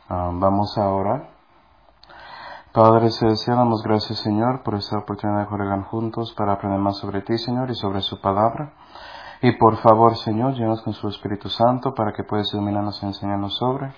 Vamos a orar. Padre Celestial, damos gracias, Señor, por esta oportunidad de jugar juntos para aprender más sobre ti, Señor, y sobre su palabra. Y por favor, Señor, llénanos con su Espíritu Santo para que puedas iluminarnos y enseñarnos sobre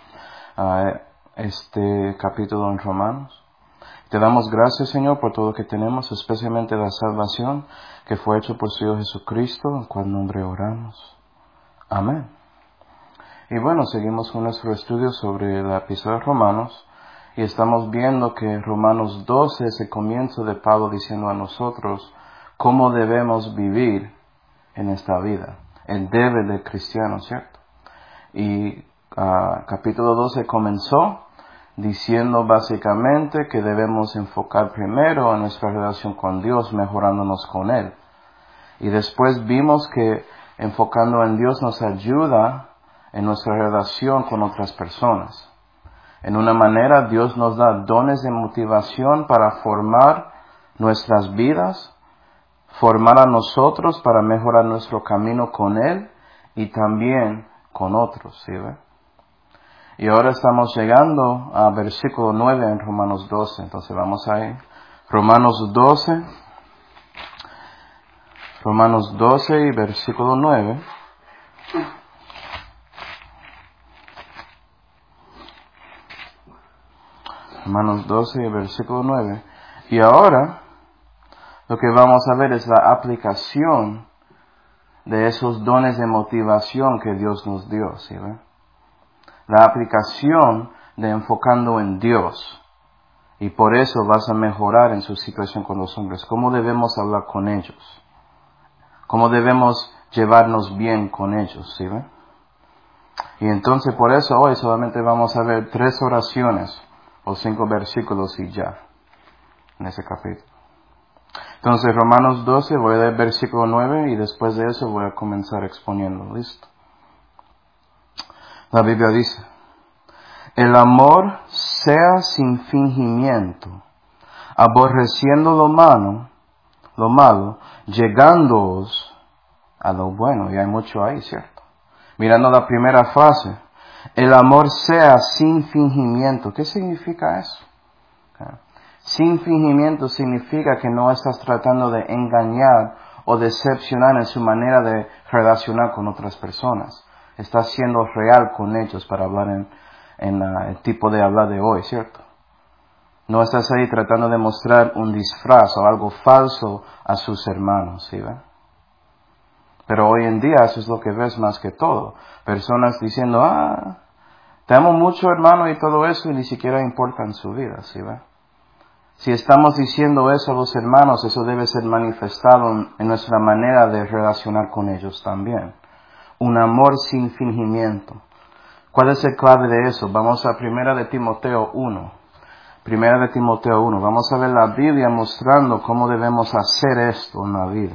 este capítulo en Romanos. Te damos gracias, Señor, por todo lo que tenemos, especialmente la salvación que fue hecho por su Hijo Jesucristo, en cual nombre oramos. Amén. Y bueno, seguimos con nuestro estudio sobre la epístola de Romanos. Y estamos viendo que Romanos 12 es el comienzo de Pablo diciendo a nosotros cómo debemos vivir en esta vida. El deber del cristiano, ¿cierto? Y capítulo 12 comenzó diciendo básicamente que debemos enfocar primero en nuestra relación con Dios, mejorándonos con Él. Y después vimos que enfocando en Dios nos ayuda en nuestra relación con otras personas. En una manera, Dios nos da dones de motivación para formar nuestras vidas, formar a nosotros para mejorar nuestro camino con Él y también con otros, ¿sí ve? Y ahora estamos llegando a versículo 9 en Romanos 12, entonces vamos a ir. Romanos 12 y versículo 9. Romanos 12 y versículo 9. Y ahora lo que vamos a ver es la aplicación de esos dones de motivación que Dios nos dio, ¿sí ve? La aplicación de enfocando en Dios. Y por eso vas a mejorar en su situación con los hombres. ¿Cómo debemos hablar con ellos? ¿Cómo debemos llevarnos bien con ellos? ¿Sí ve? Y entonces por eso hoy solamente vamos a ver 3 oraciones o 5 versículos y ya, en ese capítulo. Entonces Romanos 12, voy a leer versículo 9 y después de eso voy a comenzar exponiendo. ¿Listo? La Biblia dice: el amor sea sin fingimiento, aborreciendo lo malo, llegándoos a lo bueno. Y hay mucho ahí, ¿cierto? Mirando la primera frase, el amor sea sin fingimiento. ¿Qué significa eso? Sin fingimiento significa que no estás tratando de engañar o decepcionar en su manera de relacionar con otras personas. Estás siendo real con ellos para hablar en el tipo de hablar de hoy, ¿cierto? No estás ahí tratando de mostrar un disfraz o algo falso a sus hermanos, ¿sí ven? Pero hoy en día eso es lo que ves más que todo. Personas diciendo, te amo mucho, hermano, y todo eso, y ni siquiera importa en su vida, ¿sí ven? Si estamos diciendo eso a los hermanos, eso debe ser manifestado en nuestra manera de relacionar con ellos también. Un amor sin fingimiento. ¿Cuál es el clave de eso? Vamos a 1 de Timoteo 1. 1 de Timoteo 1. Vamos a ver la Biblia mostrando cómo debemos hacer esto en la vida.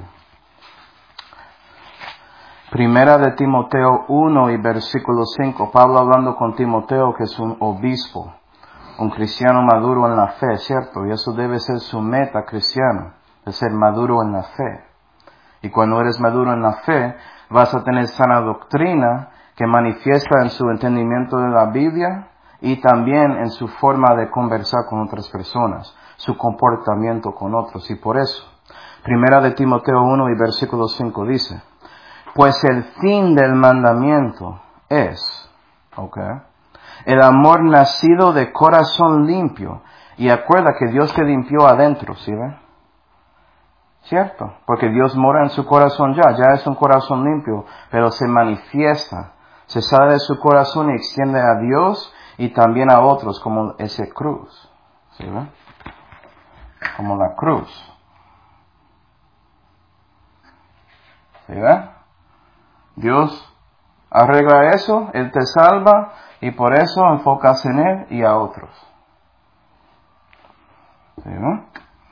1 de Timoteo 1 y versículo 5. Pablo hablando con Timoteo, que es un obispo, un cristiano maduro en la fe, ¿cierto? Y eso debe ser su meta cristiana, de ser maduro en la fe. Y cuando eres maduro en la fe, vas a tener sana doctrina que manifiesta en su entendimiento de la Biblia y también en su forma de conversar con otras personas, su comportamiento con otros. Y por eso, 1 de Timoteo 1 y versículo 5 dice, pues el fin del mandamiento es, el amor nacido de corazón limpio. Y acuerda que Dios te limpió adentro, ¿sí ven? ¿Cierto? Porque Dios mora en su corazón ya es un corazón limpio, pero se manifiesta, se sale de su corazón y extiende a Dios y también a otros, como ese cruz, ¿sí ven? Como la cruz, ¿sí ven? Dios arregla eso, Él te salva y por eso enfocas en Él y a otros, ¿sí ven?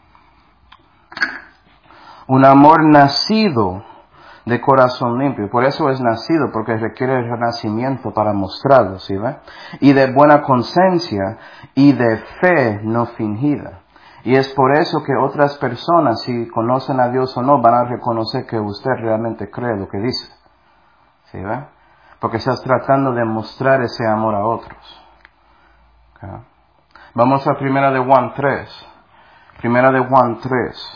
Un amor nacido de corazón limpio. Por eso es nacido, porque requiere el renacimiento para mostrarlo, ¿sí ve? Y de buena conciencia y de fe no fingida. Y es por eso que otras personas, si conocen a Dios o no, van a reconocer que usted realmente cree lo que dice. ¿Sí ve? Porque estás tratando de mostrar ese amor a otros. Okay. Vamos a Primera de Juan 3. Primera de Juan 3.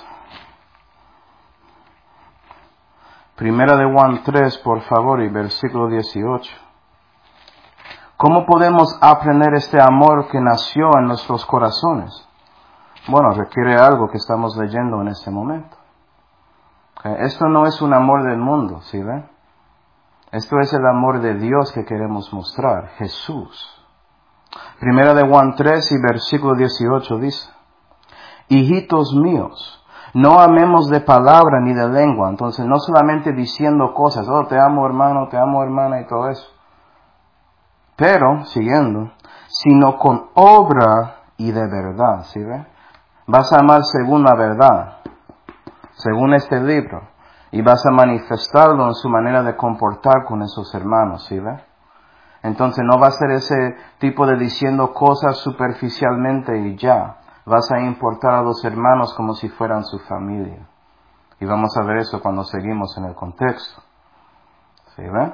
Primera de Juan 3, por favor, y versículo 18. ¿Cómo podemos aprender este amor que nació en nuestros corazones? Bueno, requiere algo que estamos leyendo en este momento. Okay. Esto no es un amor del mundo, ¿sí ven? Esto es el amor de Dios que queremos mostrar, Jesús. Primera de Juan 3 y versículo 18 dice: hijitos míos, no amemos de palabra ni de lengua. Entonces, no solamente diciendo cosas, oh, te amo hermano, te amo hermana y todo eso. Pero, siguiendo, sino con obra y de verdad, ¿sí ve? Vas a amar según la verdad, según este libro, y vas a manifestarlo en su manera de comportar con esos hermanos, ¿sí ve? Entonces no va a ser ese tipo de diciendo cosas superficialmente y ya. Vas a importar a los hermanos como si fueran su familia. Y vamos a ver eso cuando seguimos en el contexto. ¿Sí ve?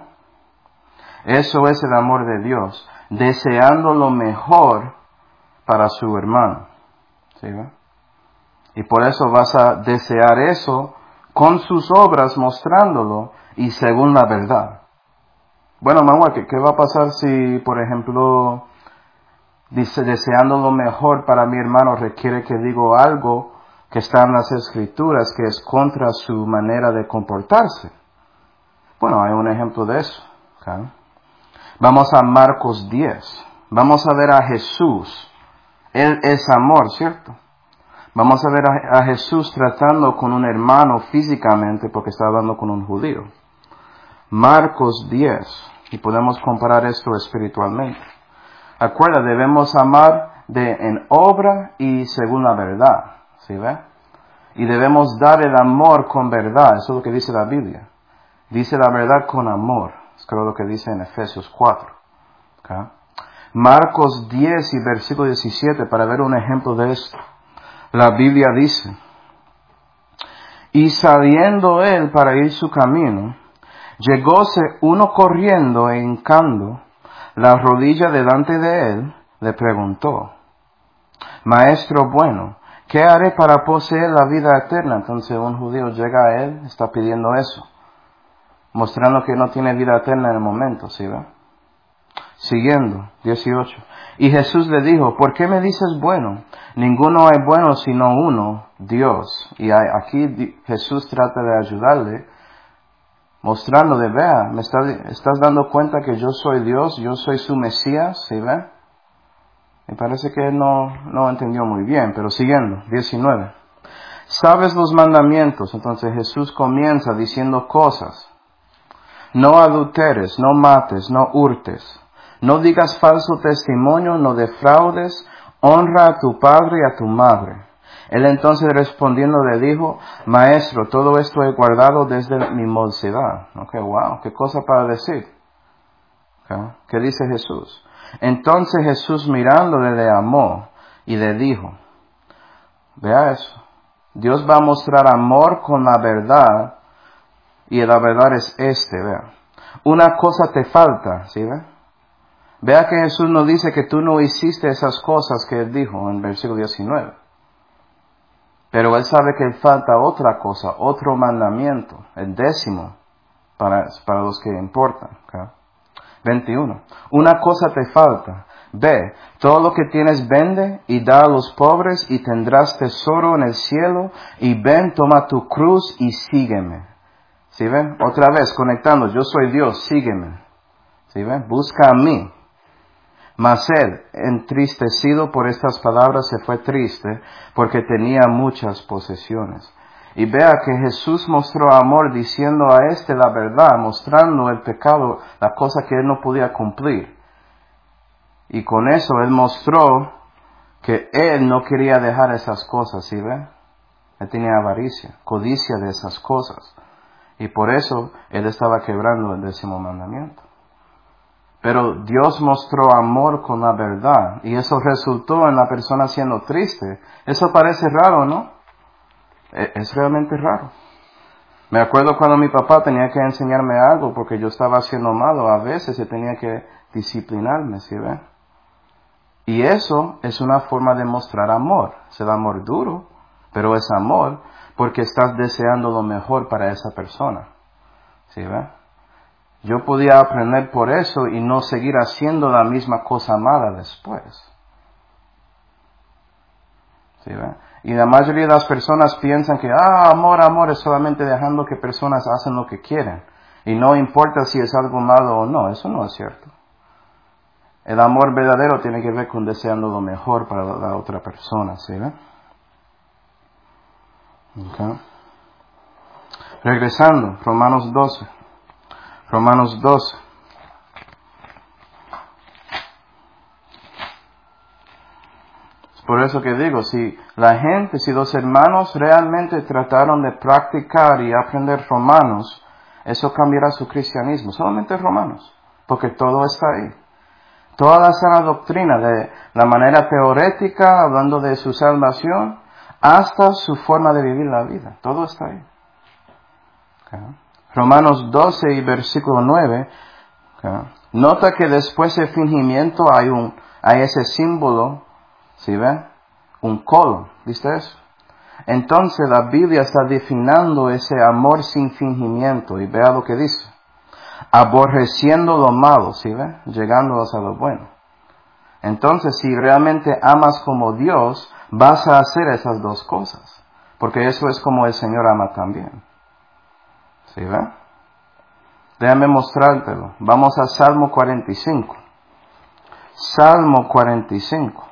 Eso es el amor de Dios, deseando lo mejor para su hermano. ¿Sí ve? Y por eso vas a desear eso con sus obras, mostrándolo y según la verdad. Bueno, Manuel, ¿qué va a pasar si, por ejemplo, dice, deseando lo mejor para mi hermano requiere que digo algo que está en las Escrituras que es contra su manera de comportarse? Bueno, hay un ejemplo de eso. ¿Okay? Vamos a Marcos 10. Vamos a ver a Jesús. Él es amor, ¿cierto? Vamos a ver a Jesús tratando con un hermano físicamente porque está hablando con un judío. Marcos 10. Y podemos comparar esto espiritualmente. Acuerda, debemos amar en obra y según la verdad. ¿Sí ve? Y debemos dar el amor con verdad. Eso es lo que dice la Biblia. Dice la verdad con amor. Es creo lo que dice en Efesios 4. ¿Okay? Marcos 10 y versículo 17 para ver un ejemplo de esto. La Biblia dice: y saliendo él para ir su camino, llegóse uno corriendo e hincando la rodilla delante de él, le preguntó: Maestro bueno, ¿qué haré para poseer la vida eterna? Entonces un judío llega a él, está pidiendo eso, mostrando que no tiene vida eterna en el momento, ¿sí ve? Siguiendo, 18. Y Jesús le dijo: ¿por qué me dices bueno? Ninguno hay bueno sino uno, Dios. Y aquí Jesús trata de ayudarle, mostrándole: vea, estás dando cuenta que yo soy Dios, yo soy su Mesías, ¿sí ve? Me parece que él no entendió muy bien, pero siguiendo, 19. ¿Sabes los mandamientos? Entonces Jesús comienza diciendo cosas. No adulteres, no mates, no hurtes, no digas falso testimonio, no defraudes, honra a tu padre y a tu madre. Él entonces respondiendo le dijo: Maestro, todo esto he guardado desde mi mocedad. Ok, wow, qué cosa para decir. Okay. ¿Qué dice Jesús? Entonces Jesús mirándole le amó y le dijo: vea eso, Dios va a mostrar amor con la verdad, y la verdad es vea. Una cosa te falta, ¿sí ve? Vea que Jesús no dice que tú no hiciste esas cosas que él dijo en el versículo 19. Pero él sabe que falta otra cosa, otro mandamiento, el 10º, para los que importan. ¿Okay? 21. Una cosa te falta. Ve, todo lo que tienes vende y da a los pobres y tendrás tesoro en el cielo. Y ven, toma tu cruz y sígueme. ¿Sí ven? Otra vez, conectando, yo soy Dios, sígueme. ¿Sí ven? Busca a mí. Mas él, entristecido por estas palabras, se fue triste porque tenía muchas posesiones. Y vea que Jesús mostró amor diciendo a la verdad, mostrando el pecado, la cosa que él no podía cumplir. Y con eso él mostró que él no quería dejar esas cosas, ¿sí ve? Él tenía avaricia, codicia de esas cosas. Y por eso él estaba quebrando el 10º mandamiento. Pero Dios mostró amor con la verdad, y eso resultó en la persona siendo triste. Eso parece raro, ¿no? Es realmente raro. Me acuerdo cuando mi papá tenía que enseñarme algo porque yo estaba haciendo malo. A veces se tenía que disciplinarme, ¿sí ve? Y eso es una forma de mostrar amor. Es el amor duro, pero es amor porque estás deseando lo mejor para esa persona. ¿Sí ve? Yo podía aprender por eso y no seguir haciendo la misma cosa mala después. ¿Sí ve? Y la mayoría de las personas piensan que, amor es solamente dejando que personas hacen lo que quieren. Y no importa si es algo malo o no. Eso no es cierto. El amor verdadero tiene que ver con deseando lo mejor para la otra persona. ¿Sí ve? Okay. Regresando, Romanos 12. Romanos 12. Por eso que digo, si los hermanos realmente trataron de practicar y aprender Romanos, eso cambiará su cristianismo. Solamente Romanos, porque todo está ahí. Toda la sana doctrina, de la manera teorética, hablando de su salvación, hasta su forma de vivir la vida. Todo está ahí. Okay. Romanos 12 y versículo 9. Okay. Nota que después del fingimiento hay ese símbolo. ¿Sí ven? Un colon, ¿viste eso? Entonces la Biblia está definiendo ese amor sin fingimiento y vea lo que dice. Aborreciendo lo malo, ¿sí ven? Llegándolos a lo bueno. Entonces si realmente amas como Dios, vas a hacer esas dos cosas. Porque eso es como el Señor ama también. ¿Sí ven? Déjame mostrártelo. Vamos a Salmo 45. Salmo 45.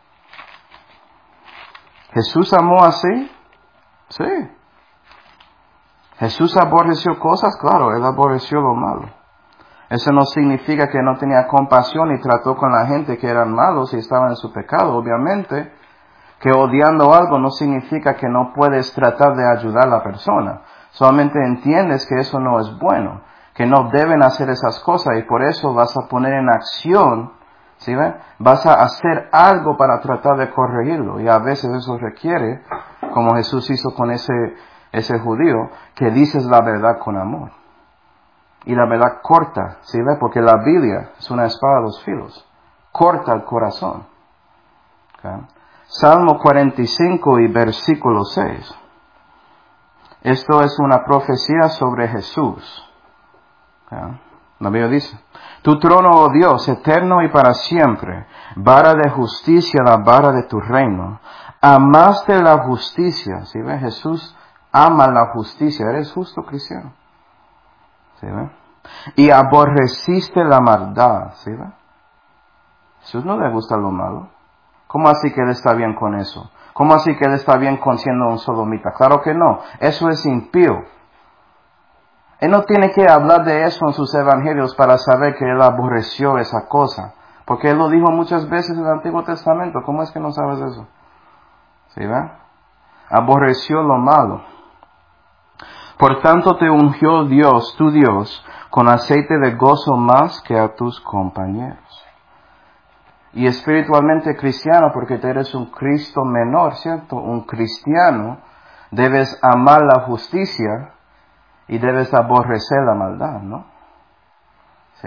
¿Jesús amó así? Sí. ¿Jesús aborreció cosas? Claro, Él aborreció lo malo. Eso no significa que no tenía compasión y trató con la gente que eran malos y estaban en su pecado. Obviamente, que odiando algo no significa que no puedes tratar de ayudar a la persona. Solamente entiendes que eso no es bueno, que no deben hacer esas cosas y por eso vas a poner en acción. ¿Sí ven? Vas a hacer algo para tratar de corregirlo. Y a veces eso requiere, como Jesús hizo con ese judío, que dices la verdad con amor. Y la verdad corta, ¿sí ven? Porque la Biblia es una espada de dos filos. Corta el corazón. ¿Okay? Salmo 45 y versículo 6. Esto es una profecía sobre Jesús. ¿Okay? La Biblia dice, tu trono, oh Dios, eterno y para siempre, vara de justicia, la vara de tu reino. Amaste la justicia, ¿sí ve? Jesús ama la justicia, eres justo cristiano, ¿sí ve? Y aborreciste la maldad, ¿sí ve? Jesús no le gusta lo malo. ¿Cómo así que Él está bien con eso? ¿Cómo así que Él está bien con siendo un sodomita? Claro que no, eso es impío. Él no tiene que hablar de eso en sus evangelios para saber que Él aborreció esa cosa. Porque Él lo dijo muchas veces en el Antiguo Testamento. ¿Cómo es que no sabes eso? ¿Sí ve? Aborreció lo malo. Por tanto te ungió Dios, tu Dios, con aceite de gozo más que a tus compañeros. Y espiritualmente cristiano, porque tú eres un Cristo menor, ¿cierto? Un cristiano, debes amar la justicia y debes aborrecer la maldad, ¿no? ¿Sí,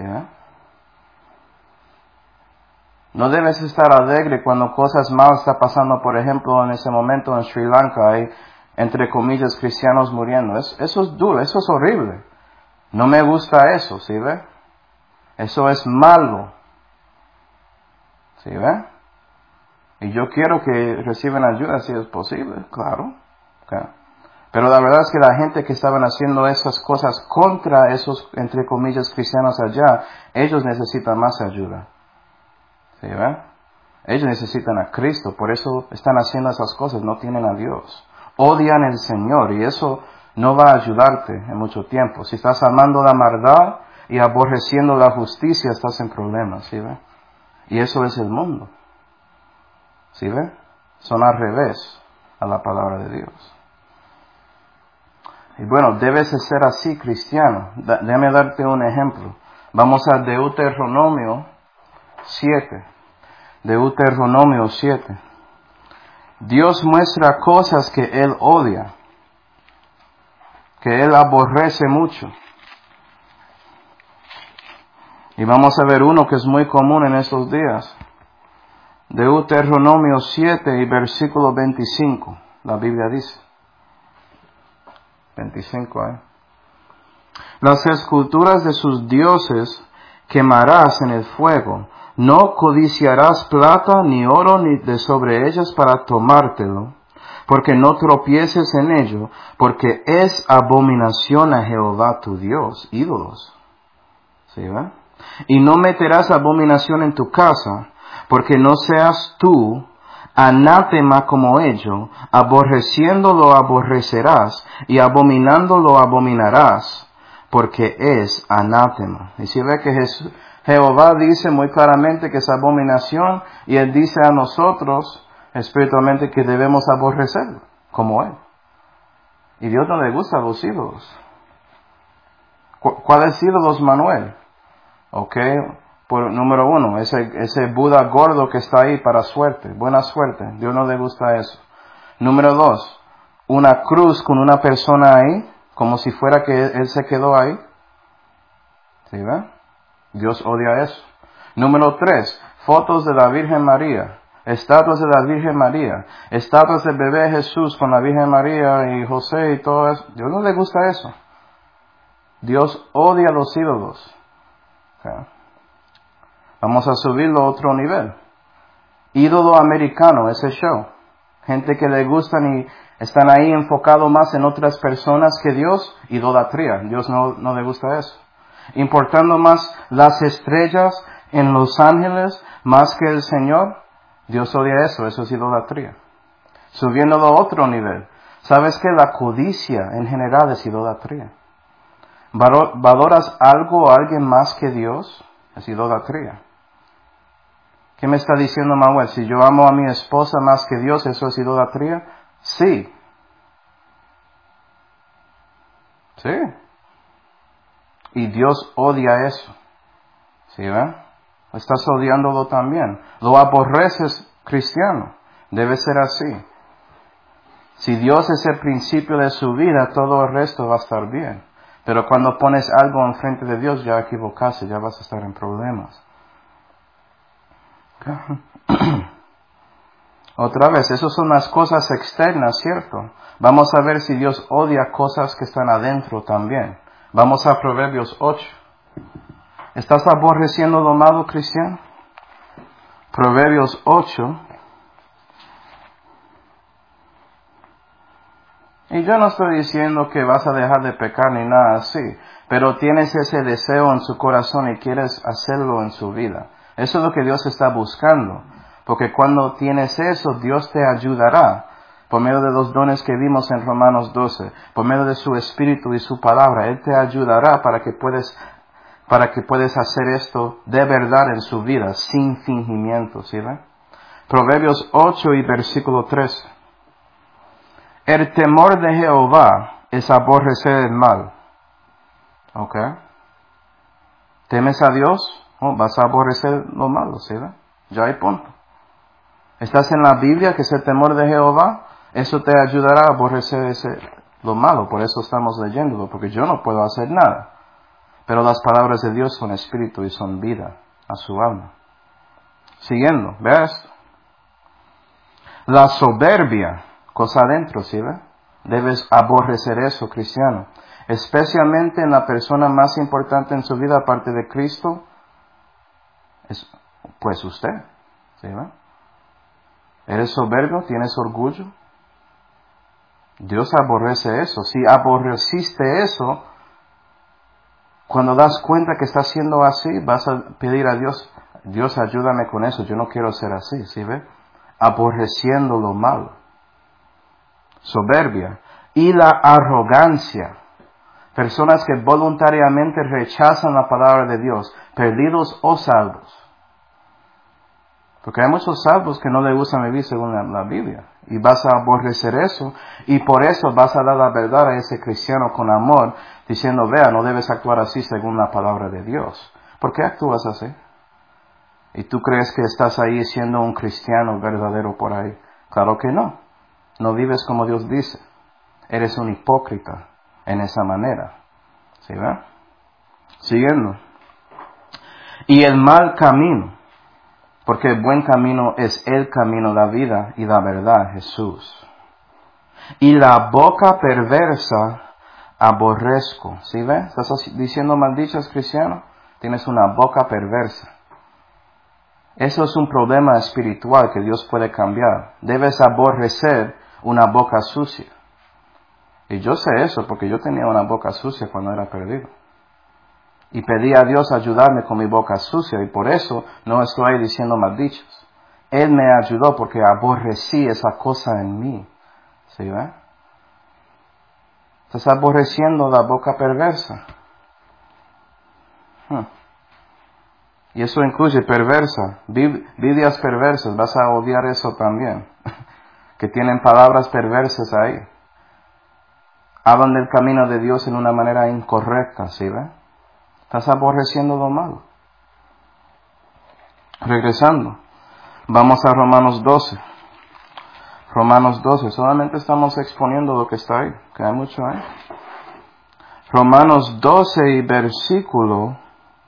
No debes estar alegre cuando cosas malas están pasando. Por ejemplo, en ese momento en Sri Lanka hay, entre comillas, cristianos muriendo. Eso es duro, eso es horrible. No me gusta eso, ¿sí ve? Eso es malo. ¿Sí ve? Y yo quiero que reciban ayuda si es posible, claro. Okay. Pero la verdad es que la gente que estaban haciendo esas cosas contra esos, entre comillas, cristianos allá, ellos necesitan más ayuda. ¿Sí ve? Ellos necesitan a Cristo, por eso están haciendo esas cosas, no tienen a Dios. Odian al Señor y eso no va a ayudarte en mucho tiempo. Si estás amando la maldad y aborreciendo la justicia, estás en problemas, ¿sí ve? Y eso es el mundo. ¿Sí ve? Son al revés a la palabra de Dios. Y bueno, debes de ser así, cristiano. Déjame darte un ejemplo. Vamos a Deuteronomio 7. Deuteronomio 7. Dios muestra cosas que Él odia, que Él aborrece mucho. Y vamos a ver uno que es muy común en estos días. Deuteronomio 7 y versículo 25. La Biblia dice. 25, Las esculturas de sus dioses quemarás en el fuego. No codiciarás plata ni oro ni de sobre ellas para tomártelo, porque no tropieces en ello, porque es abominación a Jehová tu Dios, ídolos. ¿Sí, va? Y no meterás abominación en tu casa, porque no seas tú anátema como ello, aborreciéndolo aborrecerás, y abominándolo abominarás, porque es anátema. Y si ve que Jehová dice muy claramente que es abominación, y Él dice a nosotros espiritualmente que debemos aborrecerlo, como Él. Y Dios no le gusta a los ídolos. ¿Cuáles ídolos, Manuel? Número 1, ese Buda gordo que está ahí para suerte, buena suerte. Dios no le gusta eso. Número 2, una cruz con una persona ahí, como si fuera que él se quedó ahí. ¿Sí ve? Dios odia eso. Número 3, fotos de la Virgen María, estatuas de la Virgen María, estatuas del bebé Jesús con la Virgen María y José y todo eso. Dios no le gusta eso. Dios odia a los ídolos. Vamos a subirlo a otro nivel. Ídolo americano, ese show. Gente que le gustan y están ahí enfocados más en otras personas que Dios, idolatría. Dios no le gusta eso. Importando más las estrellas en los ángeles más que el Señor, Dios odia eso es idolatría. Subiéndolo a otro nivel. ¿Sabes que la codicia en general es idolatría? ¿Valoras algo o alguien más que Dios? Es idolatría. ¿Qué me está diciendo Manuel? Si yo amo a mi esposa más que Dios, ¿eso es idolatría? Sí. Sí. Y Dios odia eso. ¿Sí ven? Estás odiándolo también. Lo aborreces, cristiano. Debe ser así. Si Dios es el principio de su vida, todo el resto va a estar bien. Pero cuando pones algo enfrente de Dios, ya equivocaste, ya vas a estar en problemas. Otra vez, esas son las cosas externas, ¿cierto? Vamos a ver si Dios odia cosas que están adentro también. Vamos a Proverbios 8. ¿Estás aborreciendo lo malo, cristiano? Proverbios 8. Y yo no estoy diciendo que vas a dejar de pecar ni nada así, pero tienes ese deseo en su corazón y quieres hacerlo en su vida. Eso es lo que Dios está buscando, porque cuando tienes eso, Dios te ayudará por medio de los dones que vimos en Romanos 12, por medio de su Espíritu y su palabra. Él te ayudará para que puedas hacer esto de verdad en su vida, sin fingimiento, ¿sí ven? Proverbios 8 y versículo 13. El temor de Jehová es aborrecer el mal. ¿Ok? ¿Temes a Dios? Vas a aborrecer lo malo, ¿sí? Ya hay punto. ¿Estás en la Biblia que es el temor de Jehová? Eso te ayudará a aborrecer lo malo. Por eso estamos leyéndolo, porque yo no puedo hacer nada. Pero las palabras de Dios son espíritu y son vida a su alma. Siguiendo, vea esto. La soberbia, cosa adentro, ¿sí ve? Debes aborrecer eso, cristiano. Especialmente en la persona más importante en su vida, aparte de Cristo, pues usted, ¿sí ve? ¿Eres soberbio? ¿Tienes orgullo? Dios aborrece eso. Si aborreciste eso, cuando das cuenta que estás siendo así, vas a pedir a Dios, Dios ayúdame con eso, yo no quiero ser así, ¿sí ve? Aborreciendo lo malo. Soberbia. Y la arrogancia. Personas que voluntariamente rechazan la palabra de Dios, perdidos o salvos. Porque hay muchos salvos que no les gusta vivir según la Biblia. Y vas a aborrecer eso. Y por eso vas a dar la verdad a ese cristiano con amor, diciendo, vea, no debes actuar así según la palabra de Dios. ¿Por qué actúas así? ¿Y tú crees que estás ahí siendo un cristiano verdadero por ahí? Claro que no. No vives como Dios dice. Eres un hipócrita en esa manera. ¿Sí ve? Siguiendo. Y el mal camino. Porque el buen camino es el camino, la vida y la verdad, Jesús. Y la boca perversa aborrezco. ¿Sí ves? ¿Estás diciendo maldichas, cristiano? Tienes una boca perversa. Eso es un problema espiritual que Dios puede cambiar. Debes aborrecer una boca sucia. Y yo sé eso porque yo tenía una boca sucia cuando era perdido. Y pedí a Dios ayudarme con mi boca sucia y por eso no estoy diciendo maldichos. Él me ayudó porque aborrecí esa cosa en mí. ¿Sí ve? Estás aborreciendo la boca perversa. Y eso incluye perversa, Biblias perversas, vas a odiar eso también. Que tienen palabras perversas ahí. Hablan del camino de Dios en una manera incorrecta, ¿sí ve? Estás aborreciendo lo malo. Regresando, vamos a Romanos 12. Romanos 12, solamente estamos exponiendo lo que está ahí, que hay mucho ahí. Romanos 12 y versículo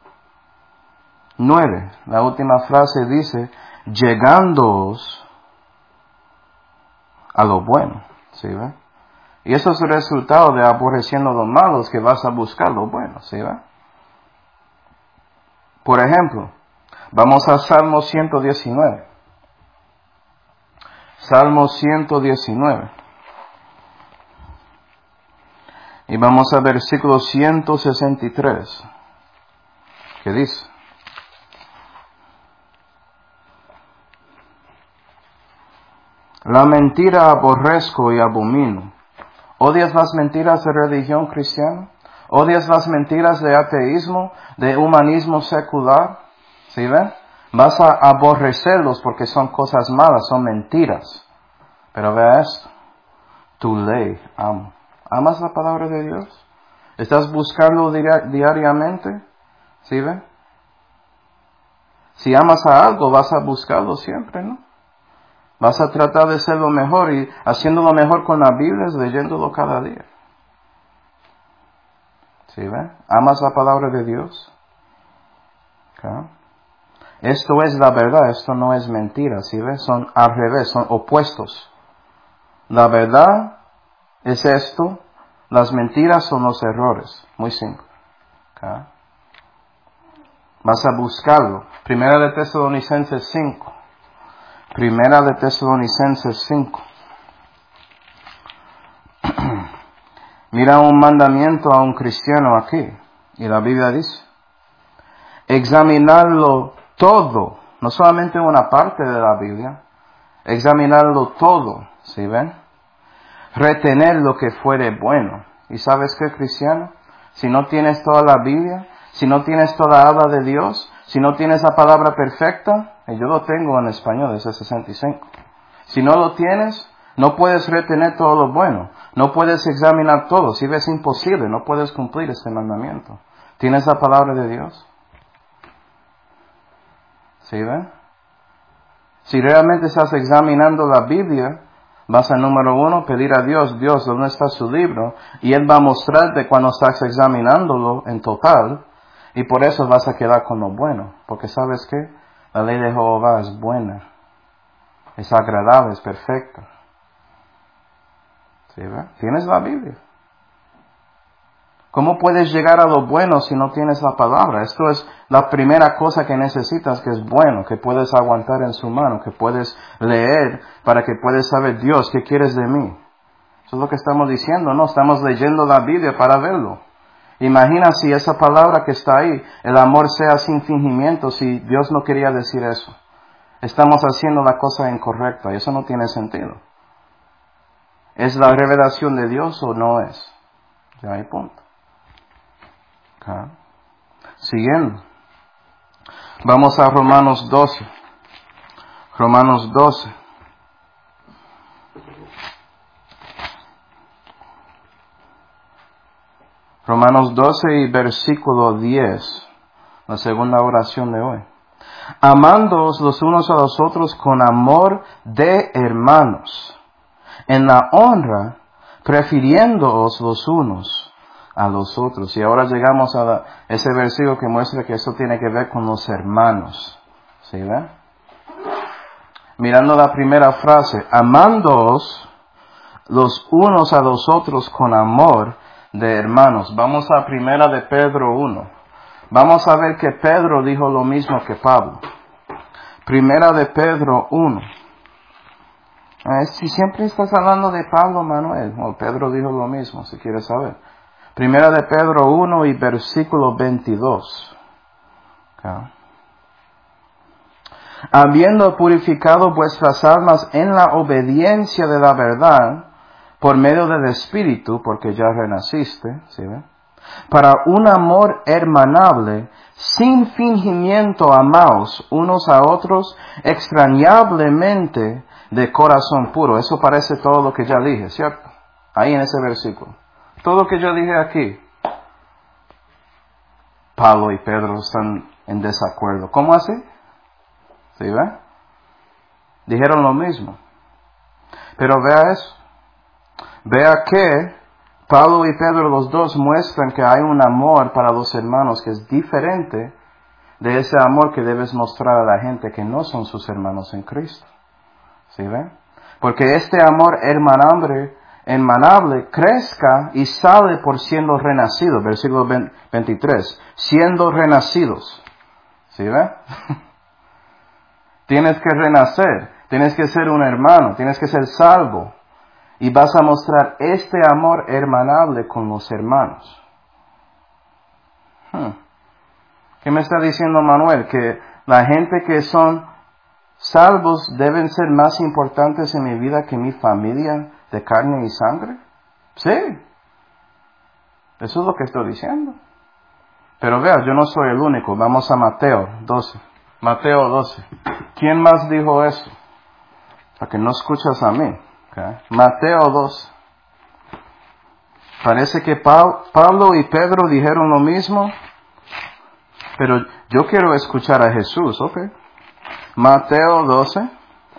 9, la última frase dice, llegándoos a lo bueno, ¿sí ve? Y eso es el resultado de aborreciendo lo malo, es que vas a buscar lo bueno, ¿sí ve? Por ejemplo, vamos a Salmo 119. Salmo 119. Y vamos a versículo 163. ¿Qué dice? La mentira aborrezco y abomino. ¿Odias las mentiras de religión cristiana? ¿Odias las mentiras de ateísmo, de humanismo secular? ¿Sí ven? Vas a aborrecerlos porque son cosas malas, son mentiras. Pero vea esto. Tu ley amo. ¿Amas la palabra de Dios? ¿Estás buscando diariamente? ¿Sí ven? Si amas a algo, vas a buscarlo siempre, ¿no? Vas a tratar de ser lo mejor y haciéndolo mejor con la Biblia, leyéndolo cada día. ¿Sí ven? ¿Amas la palabra de Dios? ¿Okay? Esto es la verdad, esto no es mentira, ¿sí ven? Son al revés, son opuestos. La verdad es esto, las mentiras son los errores. Muy simple. ¿Okay? Vas a buscarlo. Primera de Tesalonicenses 5. Primera de Tesalonicenses 5. Mira un mandamiento a un cristiano aquí. Y la Biblia dice, examinarlo todo, no solamente una parte de la Biblia, examinarlo todo, ¿sí ven? Retener lo que fuere bueno. ¿Y sabes qué, cristiano? Si no tienes toda la Biblia, si no tienes toda la habla de Dios, si no tienes la palabra perfecta, y yo lo tengo en español, ese 65. Si no lo tienes, no puedes retener todo lo bueno. No puedes examinar todo. Si ves imposible, no puedes cumplir este mandamiento. ¿Tienes la palabra de Dios? ¿Sí ven? Si realmente estás examinando la Biblia, vas a número 1, pedir a Dios, Dios, ¿dónde está su libro? Y Él va a mostrarte cuando estás examinándolo en total. Y por eso vas a quedar con lo bueno. Porque ¿sabes qué? La ley de Jehová es buena. Es agradable, es perfecta. ¿Sí ve? ¿Tienes la Biblia? ¿Cómo puedes llegar a lo bueno si no tienes la palabra? Esto es la primera cosa que necesitas, que es bueno, que puedes aguantar en su mano, que puedes leer para que puedas saber, Dios, ¿qué quieres de mí? Eso es lo que estamos diciendo, ¿no? Estamos leyendo la Biblia para verlo. Imagina si esa palabra que está ahí, el amor sea sin fingimiento, si Dios no quería decir eso. Estamos haciendo la cosa incorrecta y eso no tiene sentido. ¿Es la revelación de Dios o no es? Ya hay punto. Okay. Siguiendo. Vamos a Romanos 12. Romanos 12. Romanos 12 y versículo 10. La segunda oración de hoy. Amándoos los unos a los otros con amor de hermanos. En la honra, prefiriéndoos los unos a los otros. Y ahora llegamos a ese versículo que muestra que eso tiene que ver con los hermanos. ¿Sí ven? mirando la primera frase, amándoos los unos a los otros con amor de hermanos. Vamos a primera de Pedro 1. Vamos a ver que Pedro dijo lo mismo que Pablo. Primera de Pedro 1. Si siempre estás hablando de Pablo, Manuel, o Pedro dijo lo mismo, si quieres saber. Primera de Pedro 1 y versículo 22. Okay. Habiendo purificado vuestras almas en la obediencia de la verdad, por medio del Espíritu, porque ya renaciste, ¿sí ve? Para un amor hermanable, sin fingimiento amaos unos a otros, extrañablemente de corazón puro. Eso parece todo lo que ya dije, ¿cierto? Ahí en ese versículo. Todo lo que yo dije aquí. Pablo y Pedro están en desacuerdo. ¿Cómo así? ¿Sí ve? Dijeron lo mismo. Pero vea eso. Vea que Pablo y Pedro, los dos, muestran que hay un amor para los hermanos que es diferente de ese amor que debes mostrar a la gente que no son sus hermanos en Cristo. ¿Sí ven? Porque este amor hermanable crezca y sale por siendo renacido. Versículo 23. Siendo renacidos. ¿Sí ven? Tienes que renacer. Tienes que ser un hermano. Tienes que ser salvo. Y vas a mostrar este amor hermanable con los hermanos. ¿Qué me está diciendo Manuel? Que la gente que son salvos deben ser más importantes en mi vida que mi familia de carne y sangre. Sí. Eso es lo que estoy diciendo. Pero vea, yo no soy el único. Vamos a Mateo 12. Mateo 12. ¿Quién más dijo eso? Para que no escuchas a mí. Okay. Mateo 2. Parece que Pablo y Pedro dijeron lo mismo, pero yo quiero escuchar a Jesús, ¿ok? Mateo 12.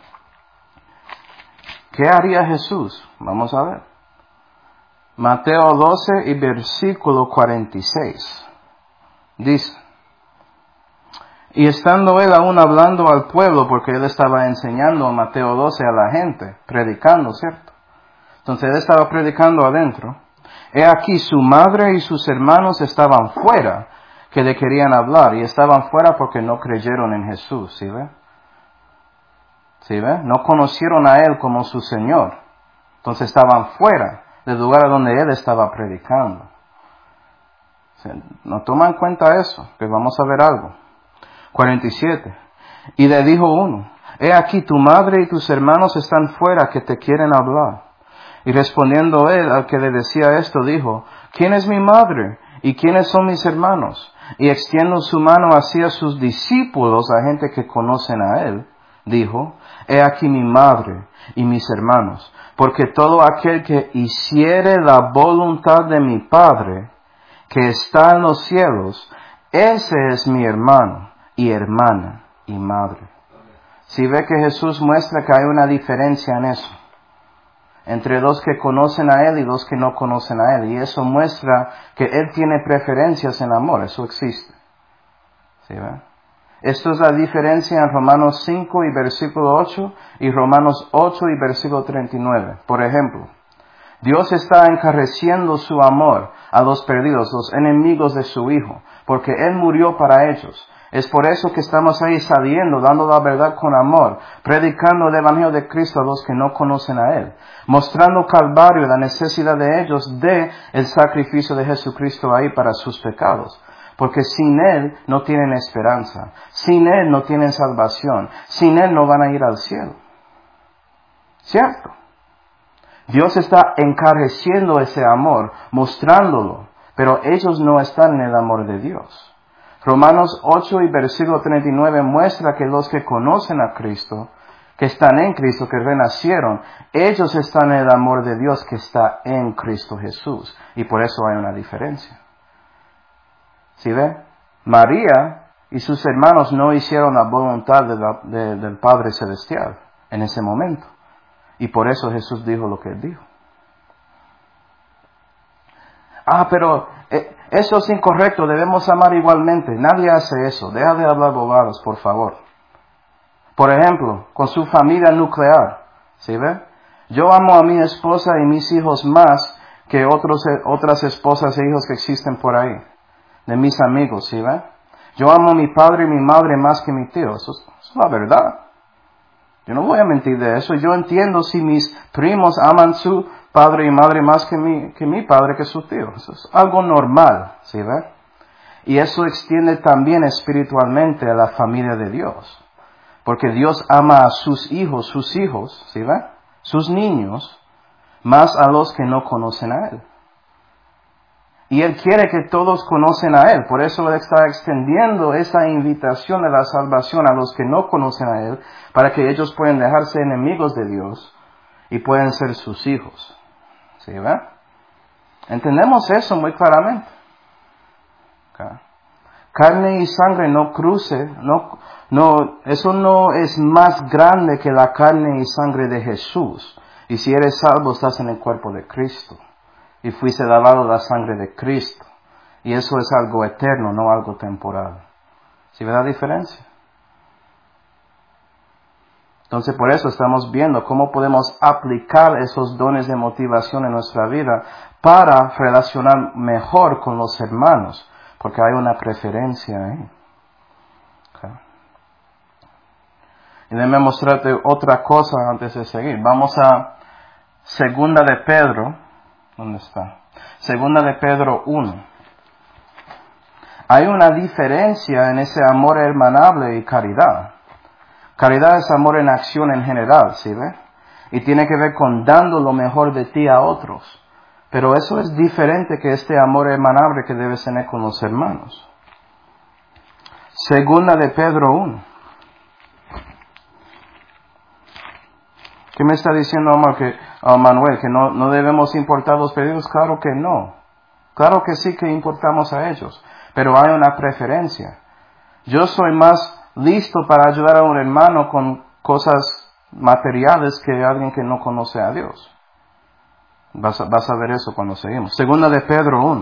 ¿Qué haría Jesús? Vamos a ver. Mateo 12 y versículo 46. Dice, y estando él aún hablando al pueblo, porque él estaba enseñando en Mateo 12 a la gente, predicando, ¿cierto? Entonces él estaba predicando adentro. He aquí su madre y sus hermanos estaban fuera, que le querían hablar, y estaban fuera porque no creyeron en Jesús, ¿sí ve? ¿Sí ve? No conocieron a él como su Señor. Entonces estaban fuera del lugar donde él estaba predicando. No toman en cuenta eso, que vamos a ver algo. 47. Y le dijo uno, he aquí tu madre y tus hermanos están fuera que te quieren hablar. Y respondiendo él al que le decía esto, dijo, ¿quién es mi madre? ¿Y quiénes son mis hermanos? Y extiendo su mano hacia sus discípulos, a gente que conocen a él, dijo, he aquí mi madre y mis hermanos, porque todo aquel que hiciere la voluntad de mi Padre, que está en los cielos, ese es mi hermano y hermana y madre. Si ve que Jesús muestra que hay una diferencia en eso, entre los que conocen a Él y los que no conocen a Él, y eso muestra que Él tiene preferencias en amor, eso existe. ¿Sí ve? Esto es la diferencia en Romanos 5 y versículo 8 y Romanos 8 y versículo 39. Por ejemplo, Dios está encareciendo su amor a los perdidos, los enemigos de su Hijo, porque Él murió para ellos. Es por eso que estamos ahí saliendo, dando la verdad con amor, predicando el Evangelio de Cristo a los que no conocen a Él, mostrando Calvario, la necesidad de ellos de el sacrificio de Jesucristo ahí para sus pecados. Porque sin Él no tienen esperanza, sin Él no tienen salvación, sin Él no van a ir al cielo. ¿Cierto? Dios está encareciendo ese amor, mostrándolo, pero ellos no están en el amor de Dios. Romanos 8 y versículo 39 muestra que los que conocen a Cristo, que están en Cristo, que renacieron, ellos están en el amor de Dios que está en Cristo Jesús. Y por eso hay una diferencia. ¿Sí ve? María y sus hermanos no hicieron la voluntad del Padre Celestial en ese momento. Y por eso Jesús dijo lo que Él dijo. Pero eso es incorrecto, debemos amar igualmente. Nadie hace eso. Deja de hablar bobadas, por favor. Por ejemplo, con su familia nuclear. ¿Sí ve? Yo amo a mi esposa y mis hijos más que otras esposas e hijos que existen por ahí. De mis amigos, ¿sí ve? Yo amo a mi padre y mi madre más que mi tío. Eso es la verdad. Yo no voy a mentir de eso. Yo entiendo si mis primos aman su padre y madre más que mi padre, que su tío. Eso es algo normal, ¿sí ve? Y eso extiende también espiritualmente a la familia de Dios. Porque Dios ama a sus hijos, ¿sí ve? Sus niños, más a los que no conocen a Él. Y Él quiere que todos conocen a Él. Por eso Él está extendiendo esa invitación de la salvación a los que no conocen a Él, para que ellos puedan dejarse enemigos de Dios y pueden ser sus hijos. ¿Sí ve? Entendemos eso muy claramente. Okay. Carne y sangre no cruce, eso no es más grande que la carne y sangre de Jesús. Y si eres salvo, estás en el cuerpo de Cristo. Y fuiste lavado la sangre de Cristo. Y eso es algo eterno, no algo temporal. ¿Sí ve la diferencia? Entonces por eso estamos viendo cómo podemos aplicar esos dones de motivación en nuestra vida para relacionar mejor con los hermanos. Porque hay una preferencia ahí. Okay. Y déjame mostrarte otra cosa antes de seguir. Vamos a Segunda de Pedro. ¿Dónde está? Segunda de Pedro 1. Hay una diferencia en ese amor hermanable y caridad. Caridad es amor en acción en general, ¿sí ve? Y tiene que ver con dando lo mejor de ti a otros. Pero eso es diferente que este amor hermanable que debes tener con los hermanos. Segunda de Pedro 1. ¿Qué me está diciendo Manuel? ¿Que no debemos importar los perdidos? Claro que no. Claro que sí que importamos a ellos. Pero hay una preferencia. Yo soy más listo para ayudar a un hermano con cosas materiales que alguien que no conoce a Dios. Vas a ver eso cuando seguimos. Segunda de Pedro 1.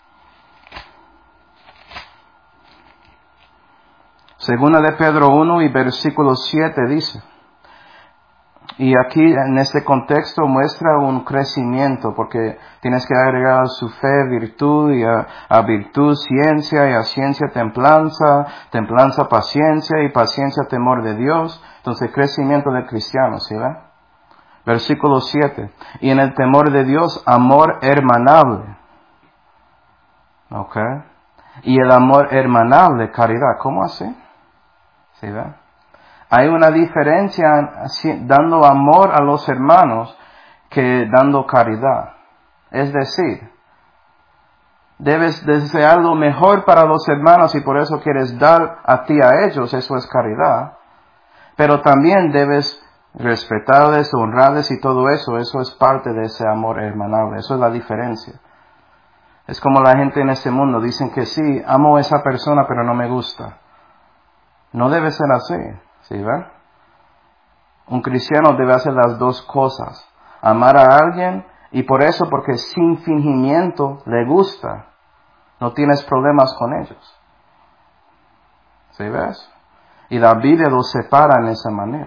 Segunda de Pedro 1 y versículo 7 dice. Y aquí en este contexto muestra un crecimiento, porque tienes que agregar a su fe virtud, y a virtud ciencia, y a ciencia templanza, templanza paciencia, y paciencia temor de Dios. Entonces crecimiento del cristiano, ¿sí ve? Versículo 7. Y en el temor de Dios, amor hermanable. ¿Ok? Y el amor hermanable, caridad. ¿Cómo así? ¿Sí ve? Hay una diferencia dando amor a los hermanos que dando caridad. Es decir, debes desear lo mejor para los hermanos y por eso quieres dar a ti a ellos, eso es caridad. Pero también debes respetarles, honrarles y todo eso es parte de ese amor hermanable. Eso es la diferencia. Es como la gente en este mundo, dicen que sí, amo a esa persona pero no me gusta. No debe ser así. ¿Sí ve? Un cristiano debe hacer las dos cosas. Amar a alguien y por eso, porque sin fingimiento le gusta, no tienes problemas con ellos. ¿Sí ves? Y la Biblia los separa en esa manera.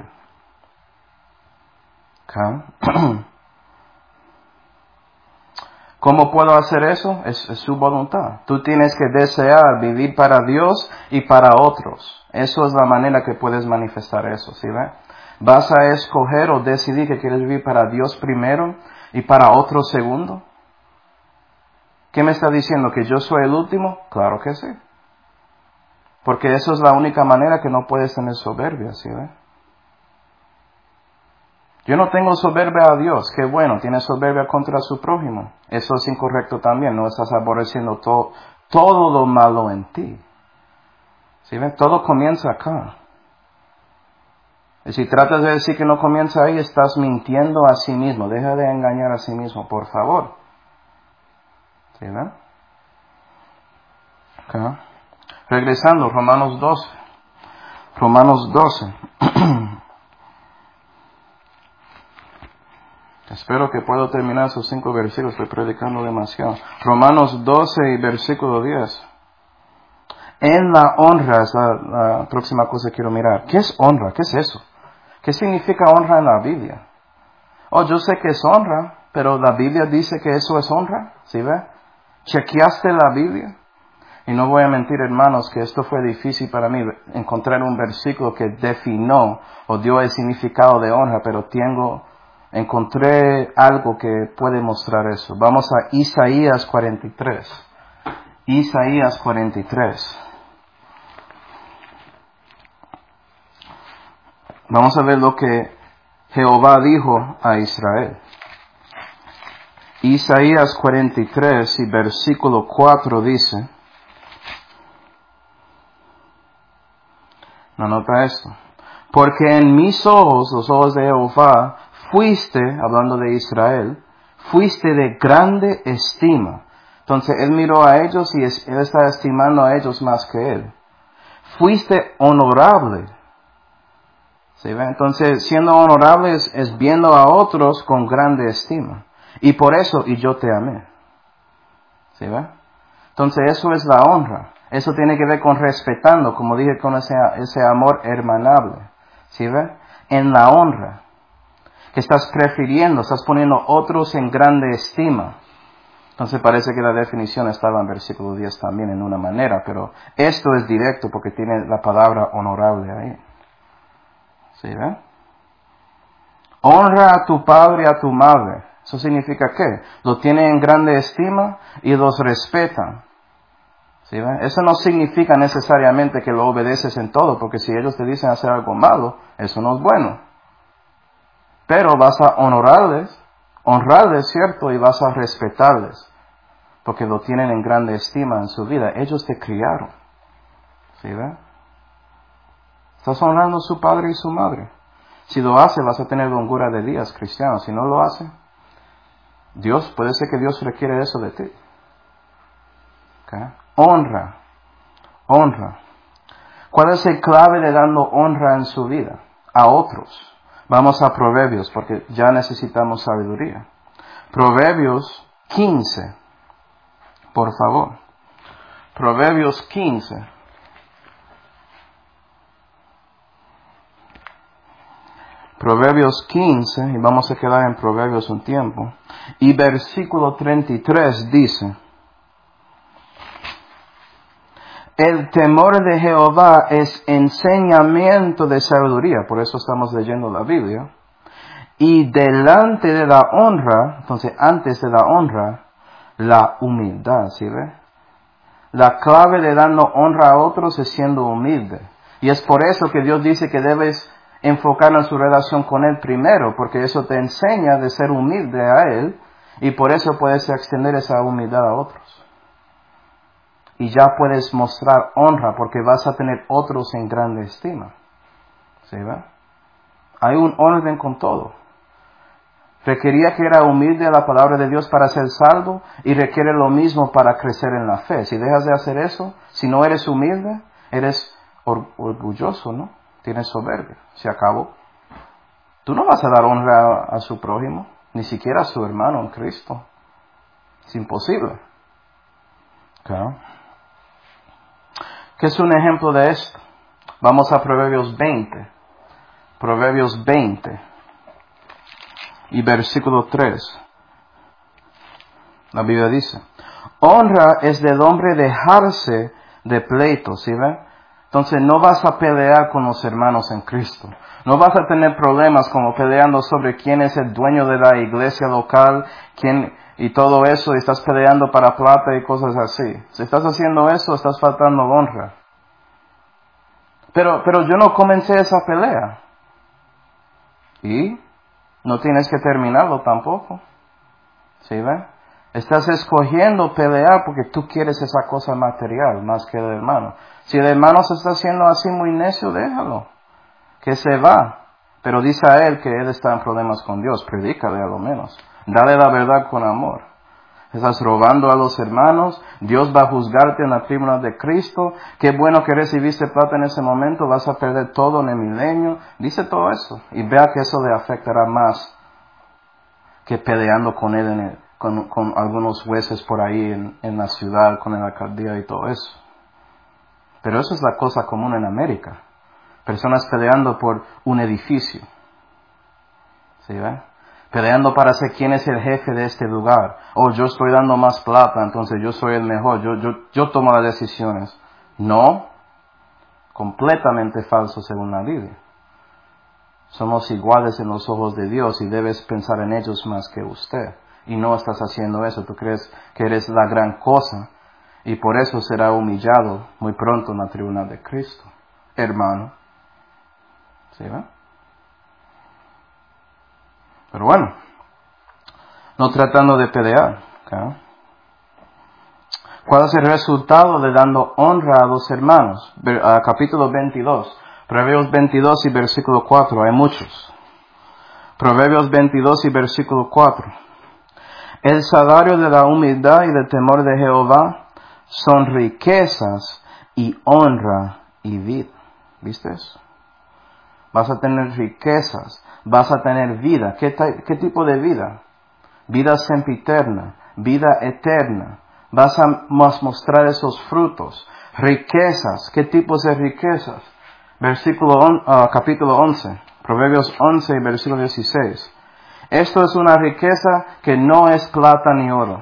¿Okay? ¿Cómo puedo hacer eso? Es su voluntad. Tú tienes que desear vivir para Dios y para otros. Eso es la manera que puedes manifestar eso, ¿sí ve? ¿Vas a escoger o decidir que quieres vivir para Dios primero y para otro segundo? ¿Qué me está diciendo? ¿Que yo soy el último? Claro que sí. Porque eso es la única manera que no puedes tener soberbia, ¿sí ve? Yo no tengo soberbia a Dios. Qué bueno, tienes soberbia contra su prójimo. Eso es incorrecto también. No estás aborreciendo todo lo malo en ti. ¿Sí ven? Todo comienza acá. Y si tratas de decir que no comienza ahí, estás mintiendo a sí mismo. Deja de engañar a sí mismo, por favor. ¿Sí ven? Okay. Regresando, Romanos 12. Romanos 12. Espero que pueda terminar esos 5 versículos, estoy predicando demasiado. Romanos 12 y versículo 10. En la honra es la próxima cosa que quiero mirar. ¿Qué es honra? ¿Qué es eso? ¿Qué significa honra en la Biblia? Oh, yo sé que es honra, pero la Biblia dice que eso es honra. ¿Sí ve? ¿Chequeaste la Biblia? Y no voy a mentir, hermanos, que esto fue difícil para mí, encontrar un versículo que definió o dio el significado de honra, pero encontré algo que puede mostrar eso. Vamos a Isaías 43. Isaías 43. Vamos a ver lo que Jehová dijo a Israel. Isaías 43 y versículo 4 dice, no nota esto, porque en mis ojos, los ojos de Jehová, fuiste, hablando de Israel, fuiste de grande estima. Entonces él miró a ellos y él está estimando a ellos más que él. Fuiste honorable. ¿Sí ve? Entonces, siendo honorable es viendo a otros con grande estima. Y por eso, y yo te amé. ¿Sí ve? Entonces, eso es la honra. Eso tiene que ver con respetando, como dije, con ese amor hermanable. ¿Sí ve? En la honra. Que estás prefiriendo, estás poniendo otros en grande estima. Entonces parece que la definición estaba en versículo 10 también en una manera, pero esto es directo porque tiene la palabra honorable ahí. ¿Sí ve? Honra a tu padre y a tu madre. ¿Eso significa qué? Lo tienen en grande estima y los respetan. ¿Sí ve? Eso no significa necesariamente que lo obedeces en todo, porque si ellos te dicen hacer algo malo, eso no es bueno. Pero vas a honrarles, ¿cierto? Y vas a respetarles, porque lo tienen en grande estima en su vida. Ellos te criaron. ¿Sí ve? Estás honrando a su padre y su madre. Si lo hace, vas a tener longura de días cristianos. Si no lo hace, puede ser que Dios requiere eso de ti. ¿Okay? Honra. ¿Cuál es el clave de dando honra en su vida? A otros. Vamos a Proverbios, porque ya necesitamos sabiduría. Proverbios 15. Por favor. Proverbios 15. Proverbios 15, y vamos a quedar en Proverbios un tiempo. Y versículo 33 dice, el temor de Jehová es enseñamiento de sabiduría, por eso estamos leyendo la Biblia. Y delante de la honra, entonces antes de la honra, la humildad, ¿sí ve? La clave de dando honra a otros es siendo humilde. Y es por eso que Dios dice que debes enfocar en su relación con Él primero, porque eso te enseña de ser humilde a Él, y por eso puedes extender esa humildad a otros. Y ya puedes mostrar honra, porque vas a tener otros en grande estima. ¿Sí ve? Hay un orden con todo. Requería que era humilde a la palabra de Dios para ser salvo, y requiere lo mismo para crecer en la fe. Si dejas de hacer eso, si no eres humilde, eres orgulloso, ¿no? Tienes soberbia. Se acabó. Tú no vas a dar honra a su prójimo, ni siquiera a su hermano en Cristo. Es imposible. ¿Okay? ¿Qué es un ejemplo de esto? Vamos a Proverbios 20. Proverbios 20. Y versículo 3. La Biblia dice, honra es del hombre dejarse de pleitos, ¿sí ve? Entonces no vas a pelear con los hermanos en Cristo. No vas a tener problemas como peleando sobre quién es el dueño de la iglesia local, y todo eso, y estás peleando para plata y cosas así. Si estás haciendo eso, estás faltando honra. Pero yo no comencé esa pelea. Y no tienes que terminarlo tampoco. ¿Sí ve? Estás escogiendo pelear porque tú quieres esa cosa material más que el hermano. Si el hermano se está haciendo así muy necio, déjalo. Que se va. Pero dice a él que él está en problemas con Dios. Predícale a lo menos. Dale la verdad con amor. Estás robando a los hermanos. Dios va a juzgarte en la tribuna de Cristo. Qué bueno que recibiste plata en ese momento. Vas a perder todo en el milenio. Dice todo eso. Y vea que eso le afectará más que peleando con él con algunos jueces por ahí en la ciudad, con la alcaldía y todo eso. Pero eso es la cosa común en América. Personas peleando por un edificio. ¿Sí ve? Peleando para ser quién es el jefe de este lugar. Oh, yo estoy dando más plata, entonces yo soy el mejor. Yo tomo las decisiones. No. Completamente falso según la Biblia. Somos iguales en los ojos de Dios y debes pensar en ellos más que usted. Y no estás haciendo eso. Tú crees que eres la gran cosa. Y por eso será humillado muy pronto en la tribunal de Cristo. Hermano. ¿Sí ve? Pero bueno. No tratando de pelear. ¿Okay? ¿Cuál es el resultado de dando honra a los hermanos? Capítulo 22. Proverbios 22 y versículo 4. Hay muchos. Proverbios 22 y versículo 4. El salario de la humildad y del temor de Jehová son riquezas y honra y vida. ¿Viste eso? Vas a tener riquezas, vas a tener vida. ¿Qué tipo de vida? Vida sempiterna, vida eterna. Vas a mostrar esos frutos. Riquezas. ¿Qué tipos de riquezas? Capítulo 11. Proverbios 11 y versículo 16. Esto es una riqueza que no es plata ni oro.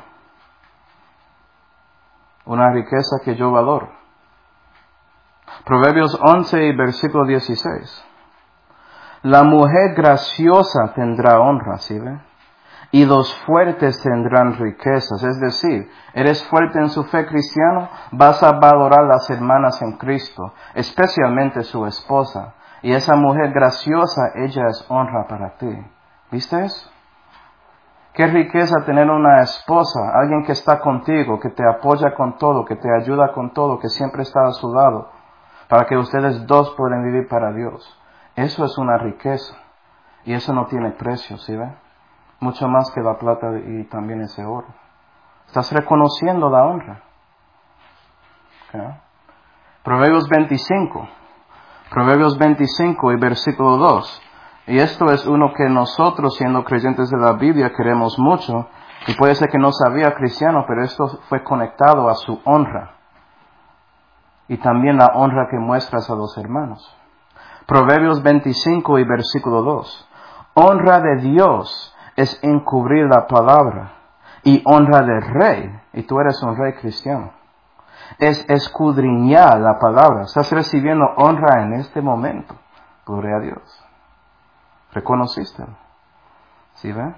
Una riqueza que yo valoro. Proverbios 11 y versículo 16. La mujer graciosa tendrá honra, ¿sí ve? Y los fuertes tendrán riquezas. Es decir, eres fuerte en su fe cristiana, vas a valorar las hermanas en Cristo, especialmente su esposa. Y esa mujer graciosa, ella es honra para ti. ¿Viste eso? Qué riqueza tener una esposa, alguien que está contigo, que te apoya con todo, que te ayuda con todo, que siempre está a su lado, para que ustedes dos puedan vivir para Dios. Eso es una riqueza. Y eso no tiene precio, ¿sí ve? Mucho más que la plata y también ese oro. Estás reconociendo la honra. ¿Okay? Proverbios 25. Proverbios 25 y versículo 2. Y esto es uno que nosotros, siendo creyentes de la Biblia, queremos mucho. Y puede ser que no sabía cristiano, pero esto fue conectado a su honra. Y también la honra que muestras a los hermanos. Proverbios 25 y versículo 2. Honra de Dios es encubrir la palabra. Y honra del rey, y tú eres un rey cristiano, es escudriñar la palabra. Estás recibiendo honra en este momento. Gloria a Dios. ¿Reconociste? ¿Sí ve?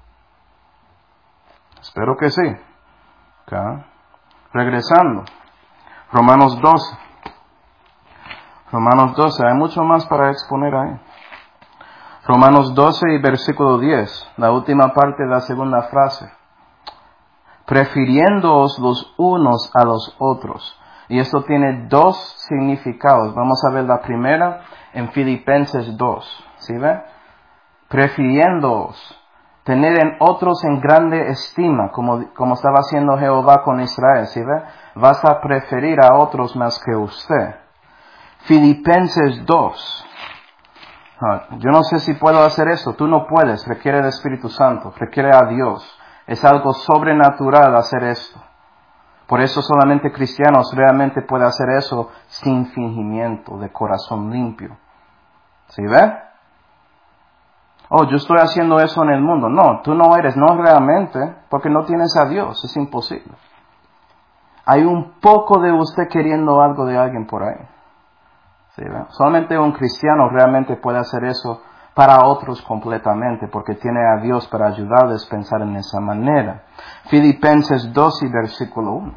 Espero que sí. Okay. Regresando. Romanos 12. Romanos 12. Hay mucho más para exponer ahí. Romanos 12 y versículo 10. La última parte de la segunda frase. Prefiriéndoos los unos a los otros. Y esto tiene dos significados. Vamos a ver la primera en Filipenses 2. ¿Sí ve? Prefiriéndoos. Tener en otros en grande estima, como estaba haciendo Jehová con Israel. ¿Sí ve? Vas a preferir a otros más que usted. Filipenses 2. Yo no sé si puedo hacer eso. Tú no puedes. Requiere el Espíritu Santo. Requiere a Dios. Es algo sobrenatural hacer esto. Por eso solamente cristianos realmente pueden hacer eso sin fingimiento, de corazón limpio. ¿Sí ve? Oh, yo estoy haciendo eso en el mundo. No, tú no eres, no realmente, porque no tienes a Dios. Es imposible. Hay un poco de usted queriendo algo de alguien por ahí. ¿Sí ve? Solamente un cristiano realmente puede hacer eso para otros completamente, porque tiene a Dios para ayudarles a pensar en esa manera. Filipenses 2 y versículo 1.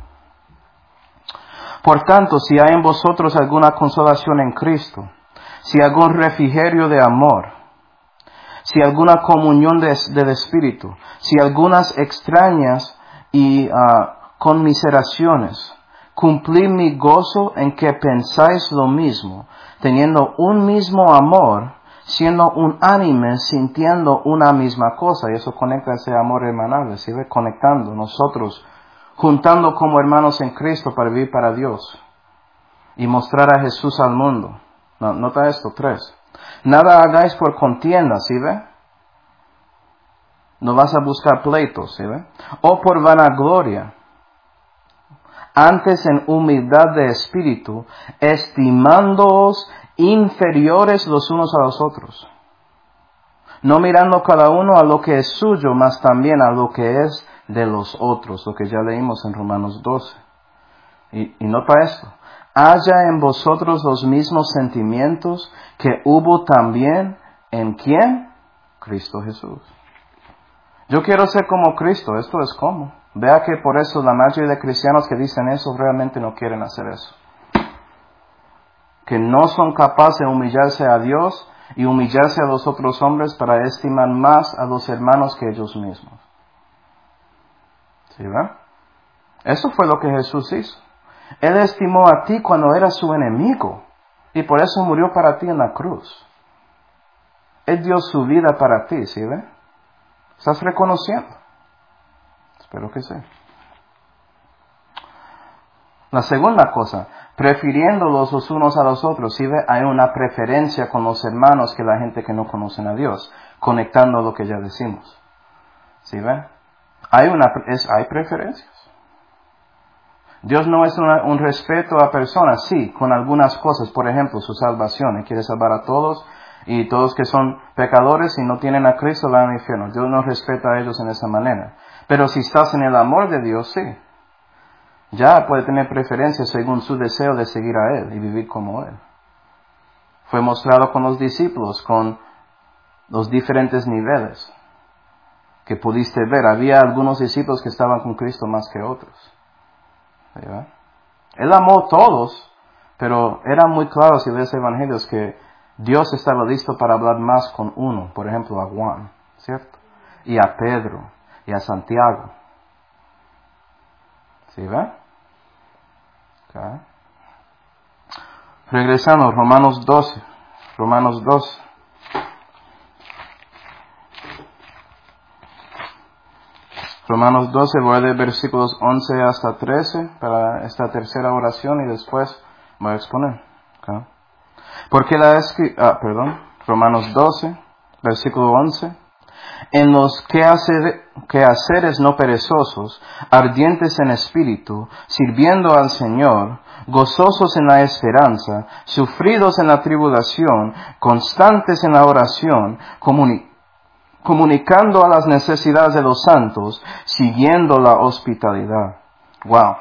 Por tanto, si hay en vosotros alguna consolación en Cristo, si algún refrigerio de amor, si alguna comunión del Espíritu, si algunas extrañas y conmiseraciones, cumplid mi gozo en que pensáis lo mismo, teniendo un mismo amor, siendo unánime, sintiendo una misma cosa. Y eso conecta ese amor hermanable, sigue conectando nosotros, juntando como hermanos en Cristo para vivir para Dios y mostrar a Jesús al mundo. No, nota esto, 3. Nada hagáis por contienda, ¿sí ve? No vas a buscar pleitos, ¿sí ve? O por vanagloria. antes en humildad de espíritu, estimándoos inferiores los unos a los otros, no mirando cada uno a lo que es suyo, mas también a lo que es de los otros, lo que ya leímos en Romanos 12. Y nota esto, haya en vosotros los mismos sentimientos que hubo también en ¿quién? Cristo Jesús. Yo quiero ser como Cristo, esto es como. Vea que por eso la mayoría de cristianos que dicen eso realmente no quieren hacer eso. Que no son capaces de humillarse a Dios y humillarse a los otros hombres para estimar más a los hermanos que ellos mismos. ¿Sí ven? Eso fue lo que Jesús hizo. Él estimó a ti cuando eras su enemigo y por eso murió para ti en la cruz. Él dio su vida para ti, ¿sí ven? ¿Estás reconociendo? Espero que sí. La segunda cosa, prefiriéndolos los unos a los otros, ¿sí ve? Hay una preferencia con los hermanos que la gente que no conocen a Dios, conectando lo que ya decimos. ¿Sí ve? Hay preferencias. Dios no es un respeto a personas, sí, con algunas cosas, por ejemplo, su salvación. Él quiere salvar a todos y todos que son pecadores y no tienen a Cristo van al infierno. Dios no respeta a ellos en esa manera. Pero si estás en el amor de Dios, sí. Ya puede tener preferencias según su deseo de seguir a Él y vivir como Él. Fue mostrado con los discípulos, con los diferentes niveles que pudiste ver. Había algunos discípulos que estaban con Cristo más que otros. ¿Sí? Él amó a todos, pero era muy claro si lees evangelios que Dios estaba listo para hablar más con uno, por ejemplo a Juan, ¿cierto? Y a Pedro, y a Santiago. ¿Sí ve? Okay. Regresando, Romanos 12. Romanos 12. Romanos 12, voy a leer versículos 11 hasta 13 para esta tercera oración y después voy a exponer. Okay. Porque Romanos 12, versículo 11. En los quehaceres no perezosos, ardientes en espíritu, sirviendo al Señor, gozosos en la esperanza, sufridos en la tribulación, constantes en la oración, comunicando a las necesidades de los santos, siguiendo la hospitalidad. Wow.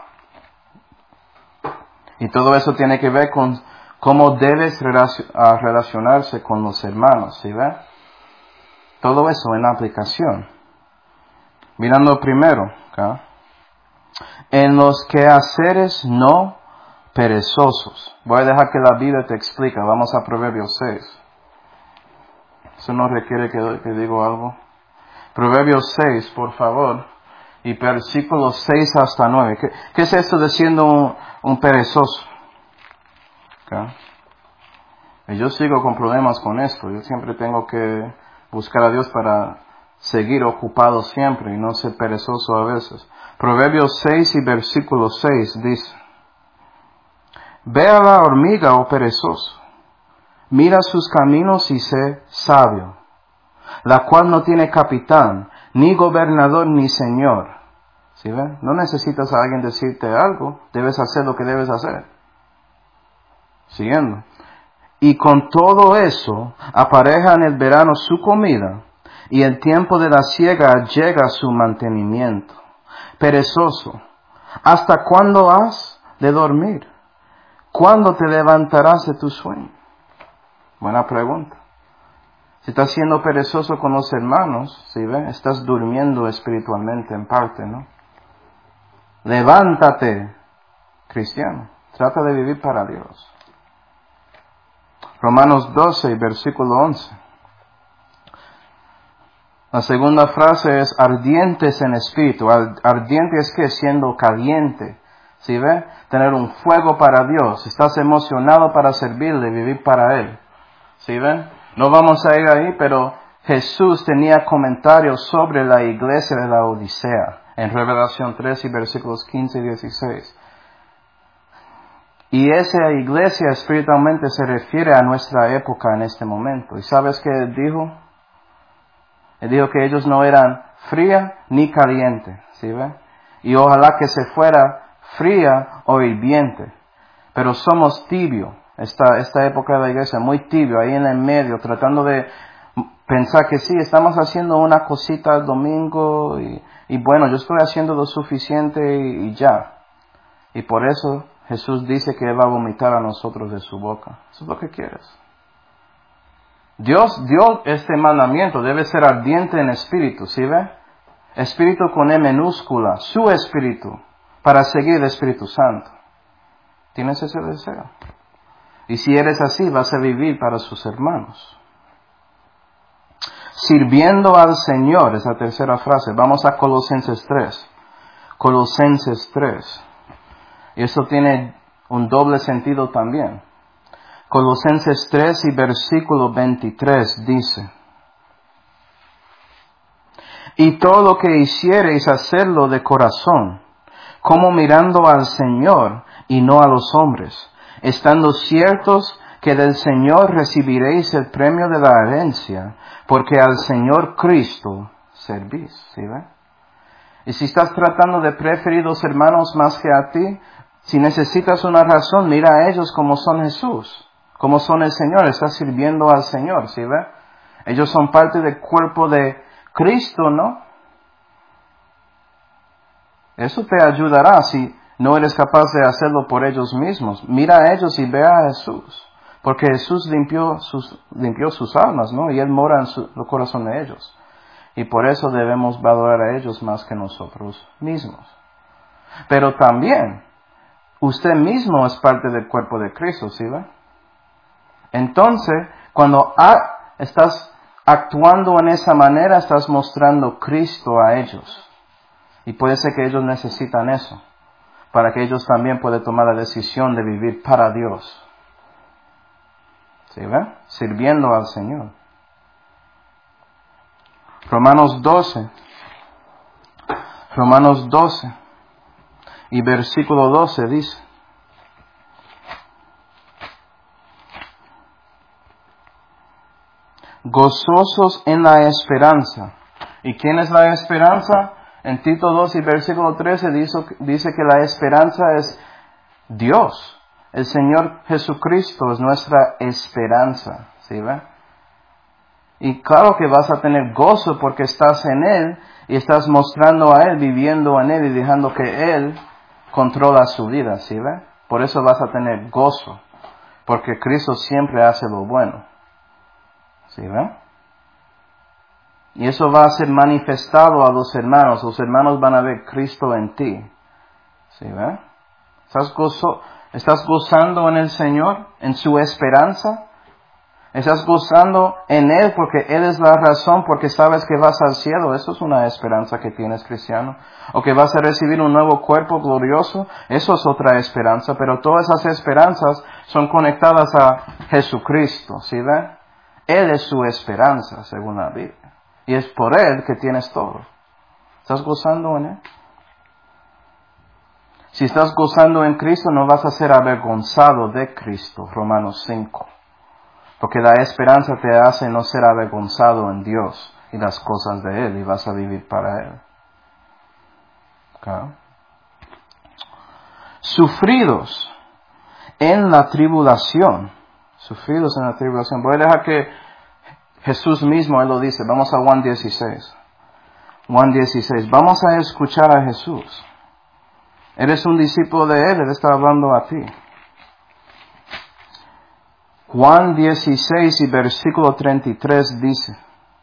Y todo eso tiene que ver con cómo debes relacionarse con los hermanos, ¿sí ve? Todo eso en la aplicación. Mirando primero, ¿okay? En los quehaceres no perezosos. Voy a dejar que la Biblia te explique. Vamos a Proverbios 6. Eso no requiere que diga algo. Proverbios 6, por favor. Y versículos 6 hasta 9. ¿Qué es esto de siendo un perezoso? ¿Okay? Y yo sigo con problemas con esto. Yo siempre tengo que buscar a Dios para seguir ocupado siempre y no ser perezoso a veces. Proverbios 6 y versículo 6 dice: Ve a la hormiga, oh perezoso, mira sus caminos y sé sabio, la cual no tiene capitán, ni gobernador, ni señor. ¿Sí ven? No necesitas a alguien decirte algo, debes hacer lo que debes hacer. Siguiendo. Y con todo eso, apareja en el verano su comida, y el tiempo de la siega llega su mantenimiento. Perezoso, ¿hasta cuándo has de dormir? ¿Cuándo te levantarás de tu sueño? Buena pregunta. Si estás siendo perezoso con los hermanos, ¿sí ve? Estás durmiendo espiritualmente en parte, ¿no? Levántate, cristiano. Trata de vivir para Dios. Romanos 12, versículo 11. La segunda frase es ardientes en espíritu. Ardiente es que siendo caliente. ¿Sí ve? Tener un fuego para Dios. Estás emocionado para servirle, vivir para Él. ¿Sí ven? No vamos a ir ahí, pero Jesús tenía comentarios sobre la iglesia de la Odisea. En Revelación 3 y versículos 15 y 16. Y esa iglesia espiritualmente se refiere a nuestra época en este momento. ¿Y sabes qué Él dijo? Él dijo que ellos no eran fría ni caliente, ¿sí ve? Y ojalá que se fuera fría o hirviente, pero somos tibio. Esta época de la iglesia, muy tibio, ahí en el medio, tratando de pensar que sí, estamos haciendo una cosita el domingo y bueno, yo estoy haciendo lo suficiente y ya. Y por eso Jesús dice que Él va a vomitar a nosotros de su boca. Eso es lo que quieres. Dios dio este mandamiento, debe ser ardiente en espíritu, ¿sí ve? Espíritu con E minúscula, su espíritu, para seguir el Espíritu Santo. ¿Tienes ese deseo? Y si eres así, vas a vivir para sus hermanos. Sirviendo al Señor, esa tercera frase. Vamos a Colosenses 3. Colosenses 3. Y eso tiene un doble sentido también. Colosenses 3 y versículo 23 dice: y todo lo que hiciereis, hacerlo de corazón, como mirando al Señor y no a los hombres, estando ciertos que del Señor recibiréis el premio de la herencia, porque al Señor Cristo servís. ¿Sí ve? Y si estás tratando de preferir a los hermanos más que a ti, si necesitas una razón, mira a ellos como son Jesús, como son el Señor. Estás sirviendo al Señor, ¿sí ve? Ellos son parte del cuerpo de Cristo, ¿no? Eso te ayudará si no eres capaz de hacerlo por ellos mismos. Mira a ellos y ve a Jesús. Porque Jesús limpió sus almas, ¿no? Y Él mora en el corazón de ellos. Y por eso debemos valorar a ellos más que nosotros mismos. Pero también, usted mismo es parte del cuerpo de Cristo, ¿sí ve? Entonces, cuando estás actuando en esa manera, estás mostrando Cristo a ellos. Y puede ser que ellos necesitan eso, para que ellos también puedan tomar la decisión de vivir para Dios. ¿Sí ve? Sirviendo al Señor. Romanos 12 y versículo 12 dice: gozosos en la esperanza. ¿Y quién es la esperanza? En Tito 2 y versículo 13 dice que la esperanza es Dios. El Señor Jesucristo es nuestra esperanza. ¿Sí ve? Y claro que vas a tener gozo porque estás en Él y estás mostrando a Él, viviendo en Él y dejando que Él controla su vida. ¿Sí ve? Por eso vas a tener gozo. Porque Cristo siempre hace lo bueno. ¿Sí ve? Y eso va a ser manifestado a los hermanos. Los hermanos van a ver Cristo en ti. ¿Sí ve? ¿Estás gozando en el Señor? ¿En su esperanza? ¿Estás gozando en Él porque Él es la razón, porque sabes que vas al cielo? Eso es una esperanza que tienes, cristiano. O que vas a recibir un nuevo cuerpo glorioso. Eso es otra esperanza. Pero todas esas esperanzas son conectadas a Jesucristo. ¿Sí ve? Él es su esperanza, según la Biblia. Y es por Él que tienes todo. ¿Estás gozando en Él? Si estás gozando en Cristo, no vas a ser avergonzado de Cristo. Romanos 5. Porque la esperanza te hace no ser avergonzado en Dios y las cosas de Él. Y vas a vivir para Él. ¿Okay? Sufridos en la tribulación. Sufridos en la tribulación. Voy a dejar que Jesús mismo, Él lo dice. Vamos a Juan 16. Juan 16. Vamos a escuchar a Jesús. Eres un discípulo de Él está hablando a ti. Juan 16 y versículo 33 dice.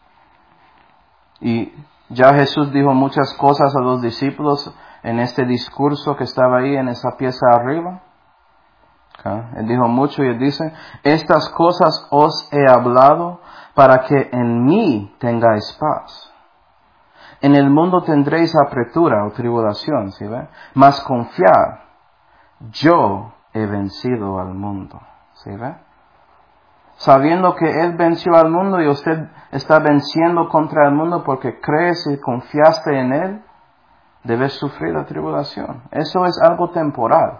Y ya Jesús dijo muchas cosas a los discípulos en este discurso que estaba ahí en esa pieza arriba. Okay. Él dijo mucho y Él dice: estas cosas os he hablado para que en mí tengáis paz. En el mundo tendréis apretura o tribulación, ¿sí ve? Mas confiad, yo he vencido al mundo, ¿sí ve? Sabiendo que Él venció al mundo y usted está venciendo contra el mundo porque crees y confiaste en Él, debes sufrir la tribulación. Eso es algo temporal.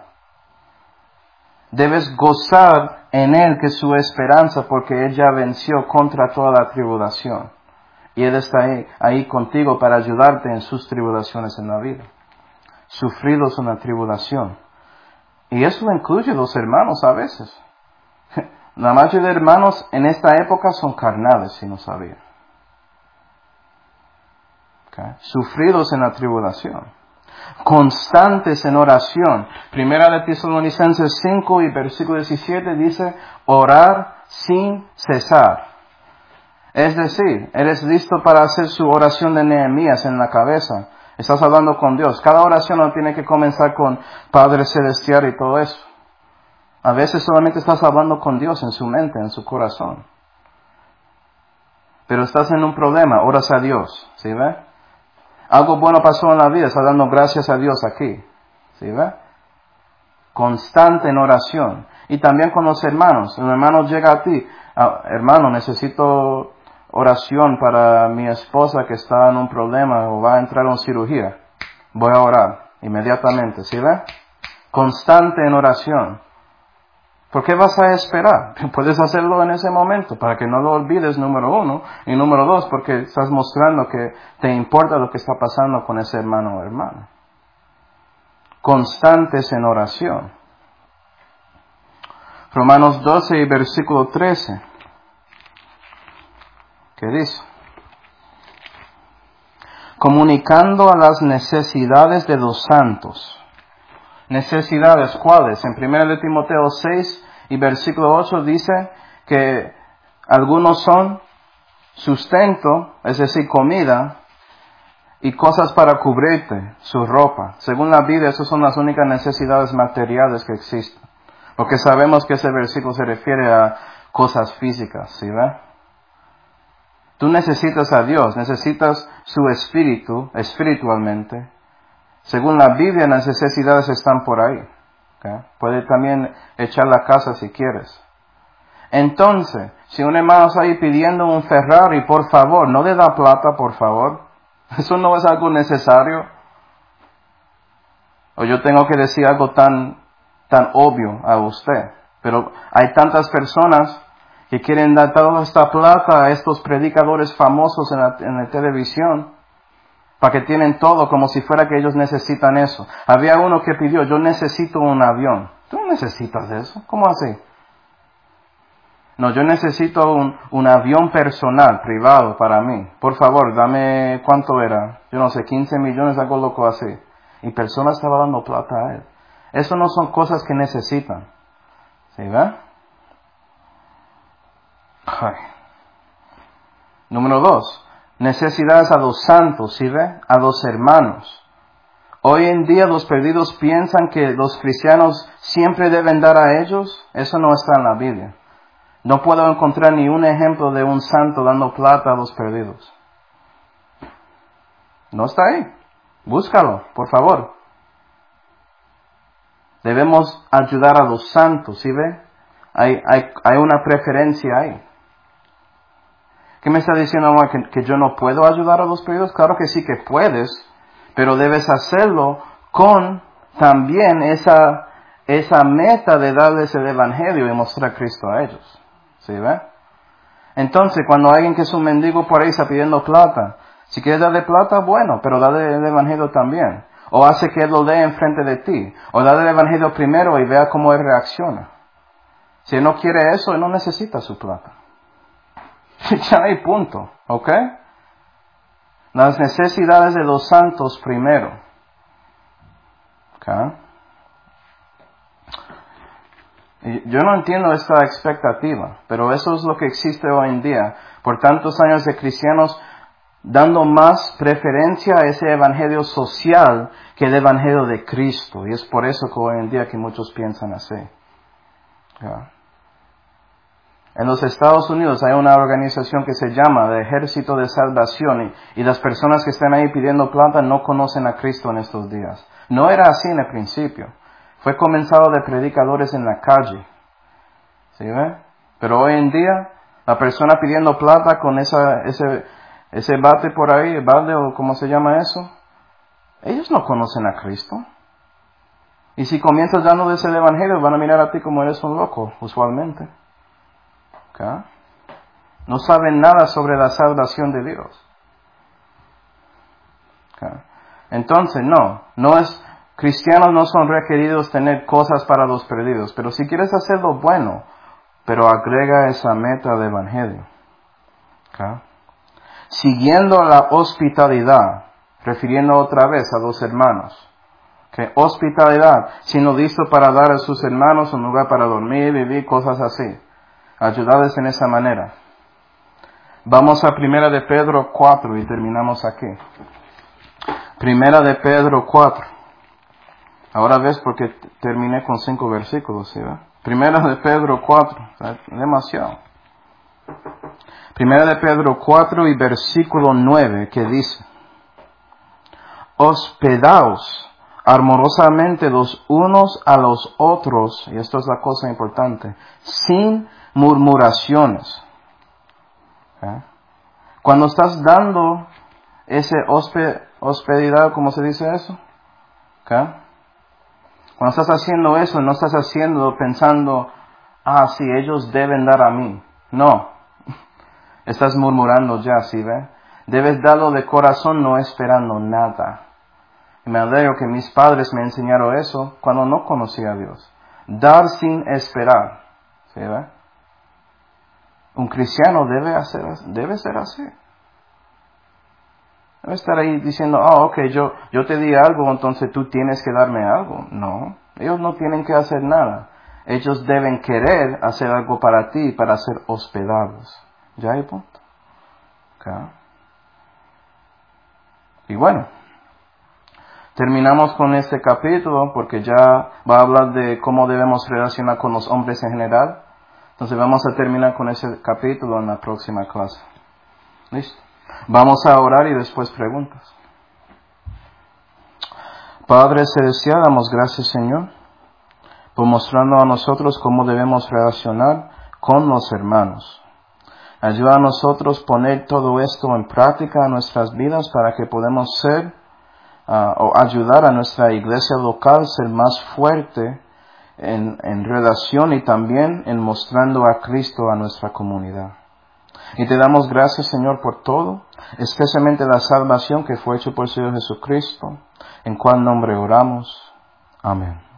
Debes gozar en Él, que es su esperanza, porque Él ya venció contra toda la tribulación. Y Él está ahí contigo para ayudarte en sus tribulaciones en la vida. sufridos en la tribulación. Y eso incluye los hermanos a veces. La mayoría de hermanos en esta época son carnales, si no sabían. Okay. Sufridos en la tribulación. Constantes en oración. Primera de Tesalonicenses 5 y versículo 17 dice, orar sin cesar. Es decir, eres listo para hacer su oración de Nehemías en la cabeza. Estás hablando con Dios. Cada oración no tiene que comenzar con Padre Celestial y todo eso. A veces solamente estás hablando con Dios en su mente, en su corazón. Pero estás en un problema, oras a Dios. ¿Sí ve? Algo bueno pasó en la vida, estás dando gracias a Dios aquí. ¿Sí ve? Constante en oración. Y también con los hermanos. Un hermano llega a ti. Hermano, necesito oración para mi esposa que está en un problema o va a entrar en cirugía. Voy a orar inmediatamente. ¿Sí ve? Constante en oración. ¿Por qué vas a esperar? Puedes hacerlo en ese momento para que no lo olvides, número uno. Y número dos, porque estás mostrando que te importa lo que está pasando con ese hermano o hermana. Constantes en oración. Romanos 12 y versículo 13. ¿Qué dice? Comunicando a las necesidades de los santos. ¿Necesidades cuáles? En 1 de Timoteo 6 y versículo 8 dice que algunos son sustento, es decir, comida, y cosas para cubrirte, su ropa. Según la Biblia, esas son las únicas necesidades materiales que existen. Porque sabemos que ese versículo se refiere a cosas físicas, ¿sí ve? Tú necesitas a Dios, necesitas su espíritu, espiritualmente. Según la Biblia, las necesidades están por ahí. ¿Okay? Puede también echar la casa si quieres. Entonces, si un hermano está ahí pidiendo un Ferrari, por favor, no le da plata, por favor. Eso no es algo necesario. O yo tengo que decir algo tan obvio a usted. Pero hay tantas personas que quieren dar toda esta plata a estos predicadores famosos en la televisión. Para que tienen todo como si fuera que ellos necesitan eso. Había uno que pidió, yo necesito un avión. ¿Tú no necesitas eso? ¿Cómo así? No, yo necesito un avión personal, privado para mí. Por favor, dame, ¿cuánto era? Yo no sé, 15 millones, algo loco así. Y personas estaban dando plata a él. Eso no son cosas que necesitan. ¿Sí ve? Ay. Número 2. Necesidades a los santos, ¿sí ve? A los hermanos. Hoy en día los perdidos piensan que los cristianos siempre deben dar a ellos. Eso no está en la Biblia. No puedo encontrar ni un ejemplo de un santo dando plata a los perdidos. No está ahí. Búscalo, por favor. Debemos ayudar a los santos, ¿sí ve? Hay una preferencia ahí. ¿Qué me está diciendo, amor? ¿Que yo no puedo ayudar a los perdidos? Claro que sí que puedes, pero debes hacerlo con también esa meta de darles el evangelio y mostrar a Cristo a ellos. ¿Sí ve? Entonces, cuando alguien que es un mendigo por ahí está pidiendo plata, si quieres darle plata, bueno, pero dale el evangelio también. O hace que él lo dé enfrente de ti. O dale el evangelio primero y vea cómo él reacciona. Si él no quiere eso, él no necesita su plata. Ya hay punto, ¿ok? Las necesidades de los santos primero. ¿Ok? Yo no entiendo esta expectativa, pero eso es lo que existe hoy en día. Por tantos años de cristianos dando más preferencia a ese evangelio social que el evangelio de Cristo. Y es por eso que hoy en día que muchos piensan así. ¿Ok? En los Estados Unidos hay una organización que se llama el Ejército de Salvación y las personas que están ahí pidiendo plata no conocen a Cristo en estos días. No era así en el principio. Fue comenzado de predicadores en la calle. ¿Sí ve? Pero hoy en día la persona pidiendo plata con ese bate por ahí, el balde o cómo se llama eso, ellos no conocen a Cristo. Y si comienzas dándoles el evangelio van a mirar a ti como eres un loco, usualmente. ¿Okay? No saben nada sobre la salvación de Dios. ¿Okay? Entonces, no es Cristianos no son requeridos tener cosas para los perdidos, pero si quieres hacer lo bueno, pero agrega esa meta de evangelio. ¿Okay? Siguiendo la hospitalidad, refiriendo otra vez a los hermanos. ¿Okay? Hospitalidad, siendo listo para dar a sus hermanos un lugar para dormir, vivir, cosas así. Ayudarles en esa manera. Vamos a 1 de Pedro 4 y terminamos aquí. 1 de Pedro 4. Ahora ves porque terminé con 5 versículos, ¿sí? 1 de Pedro 4. Demasiado. 1 de Pedro 4 y versículo 9 que dice: hospedaos amorosamente los unos a los otros, y esto es la cosa importante, sin murmuraciones. ¿Okay? Cuando estás dando ese hospitalidad, ¿cómo se dice eso? ¿Okay? Cuando estás haciendo eso, no estás haciendo pensando, sí, ellos deben dar a mí. No. Estás murmurando ya, ¿sí ve? Debes darlo de corazón, no esperando nada. Y me alegro que mis padres me enseñaron eso cuando no conocía a Dios. Dar sin esperar. ¿Sí ve? Un cristiano debe ser así. Debe estar ahí diciendo, ok, yo te di algo, entonces tú tienes que darme algo. No, ellos no tienen que hacer nada. Ellos deben querer hacer algo para ti, para ser hospedados. ¿Ya hay punto? Okay. Y bueno, terminamos con este capítulo porque ya va a hablar de cómo debemos relacionar con los hombres en general. Entonces vamos a terminar con ese capítulo en la próxima clase. ¿Listo? Vamos a orar y después preguntas. Padre Celestial, damos gracias, Señor, por mostrarnos a nosotros cómo debemos relacionar con los hermanos. Ayuda a nosotros poner todo esto en práctica en nuestras vidas para que podamos ser o ayudar a nuestra iglesia local ser más fuerte en relación y también en mostrando a Cristo a nuestra comunidad. Y te damos gracias, Señor, por todo, especialmente la salvación que fue hecha por el Señor Jesucristo, en cual nombre oramos. Amén.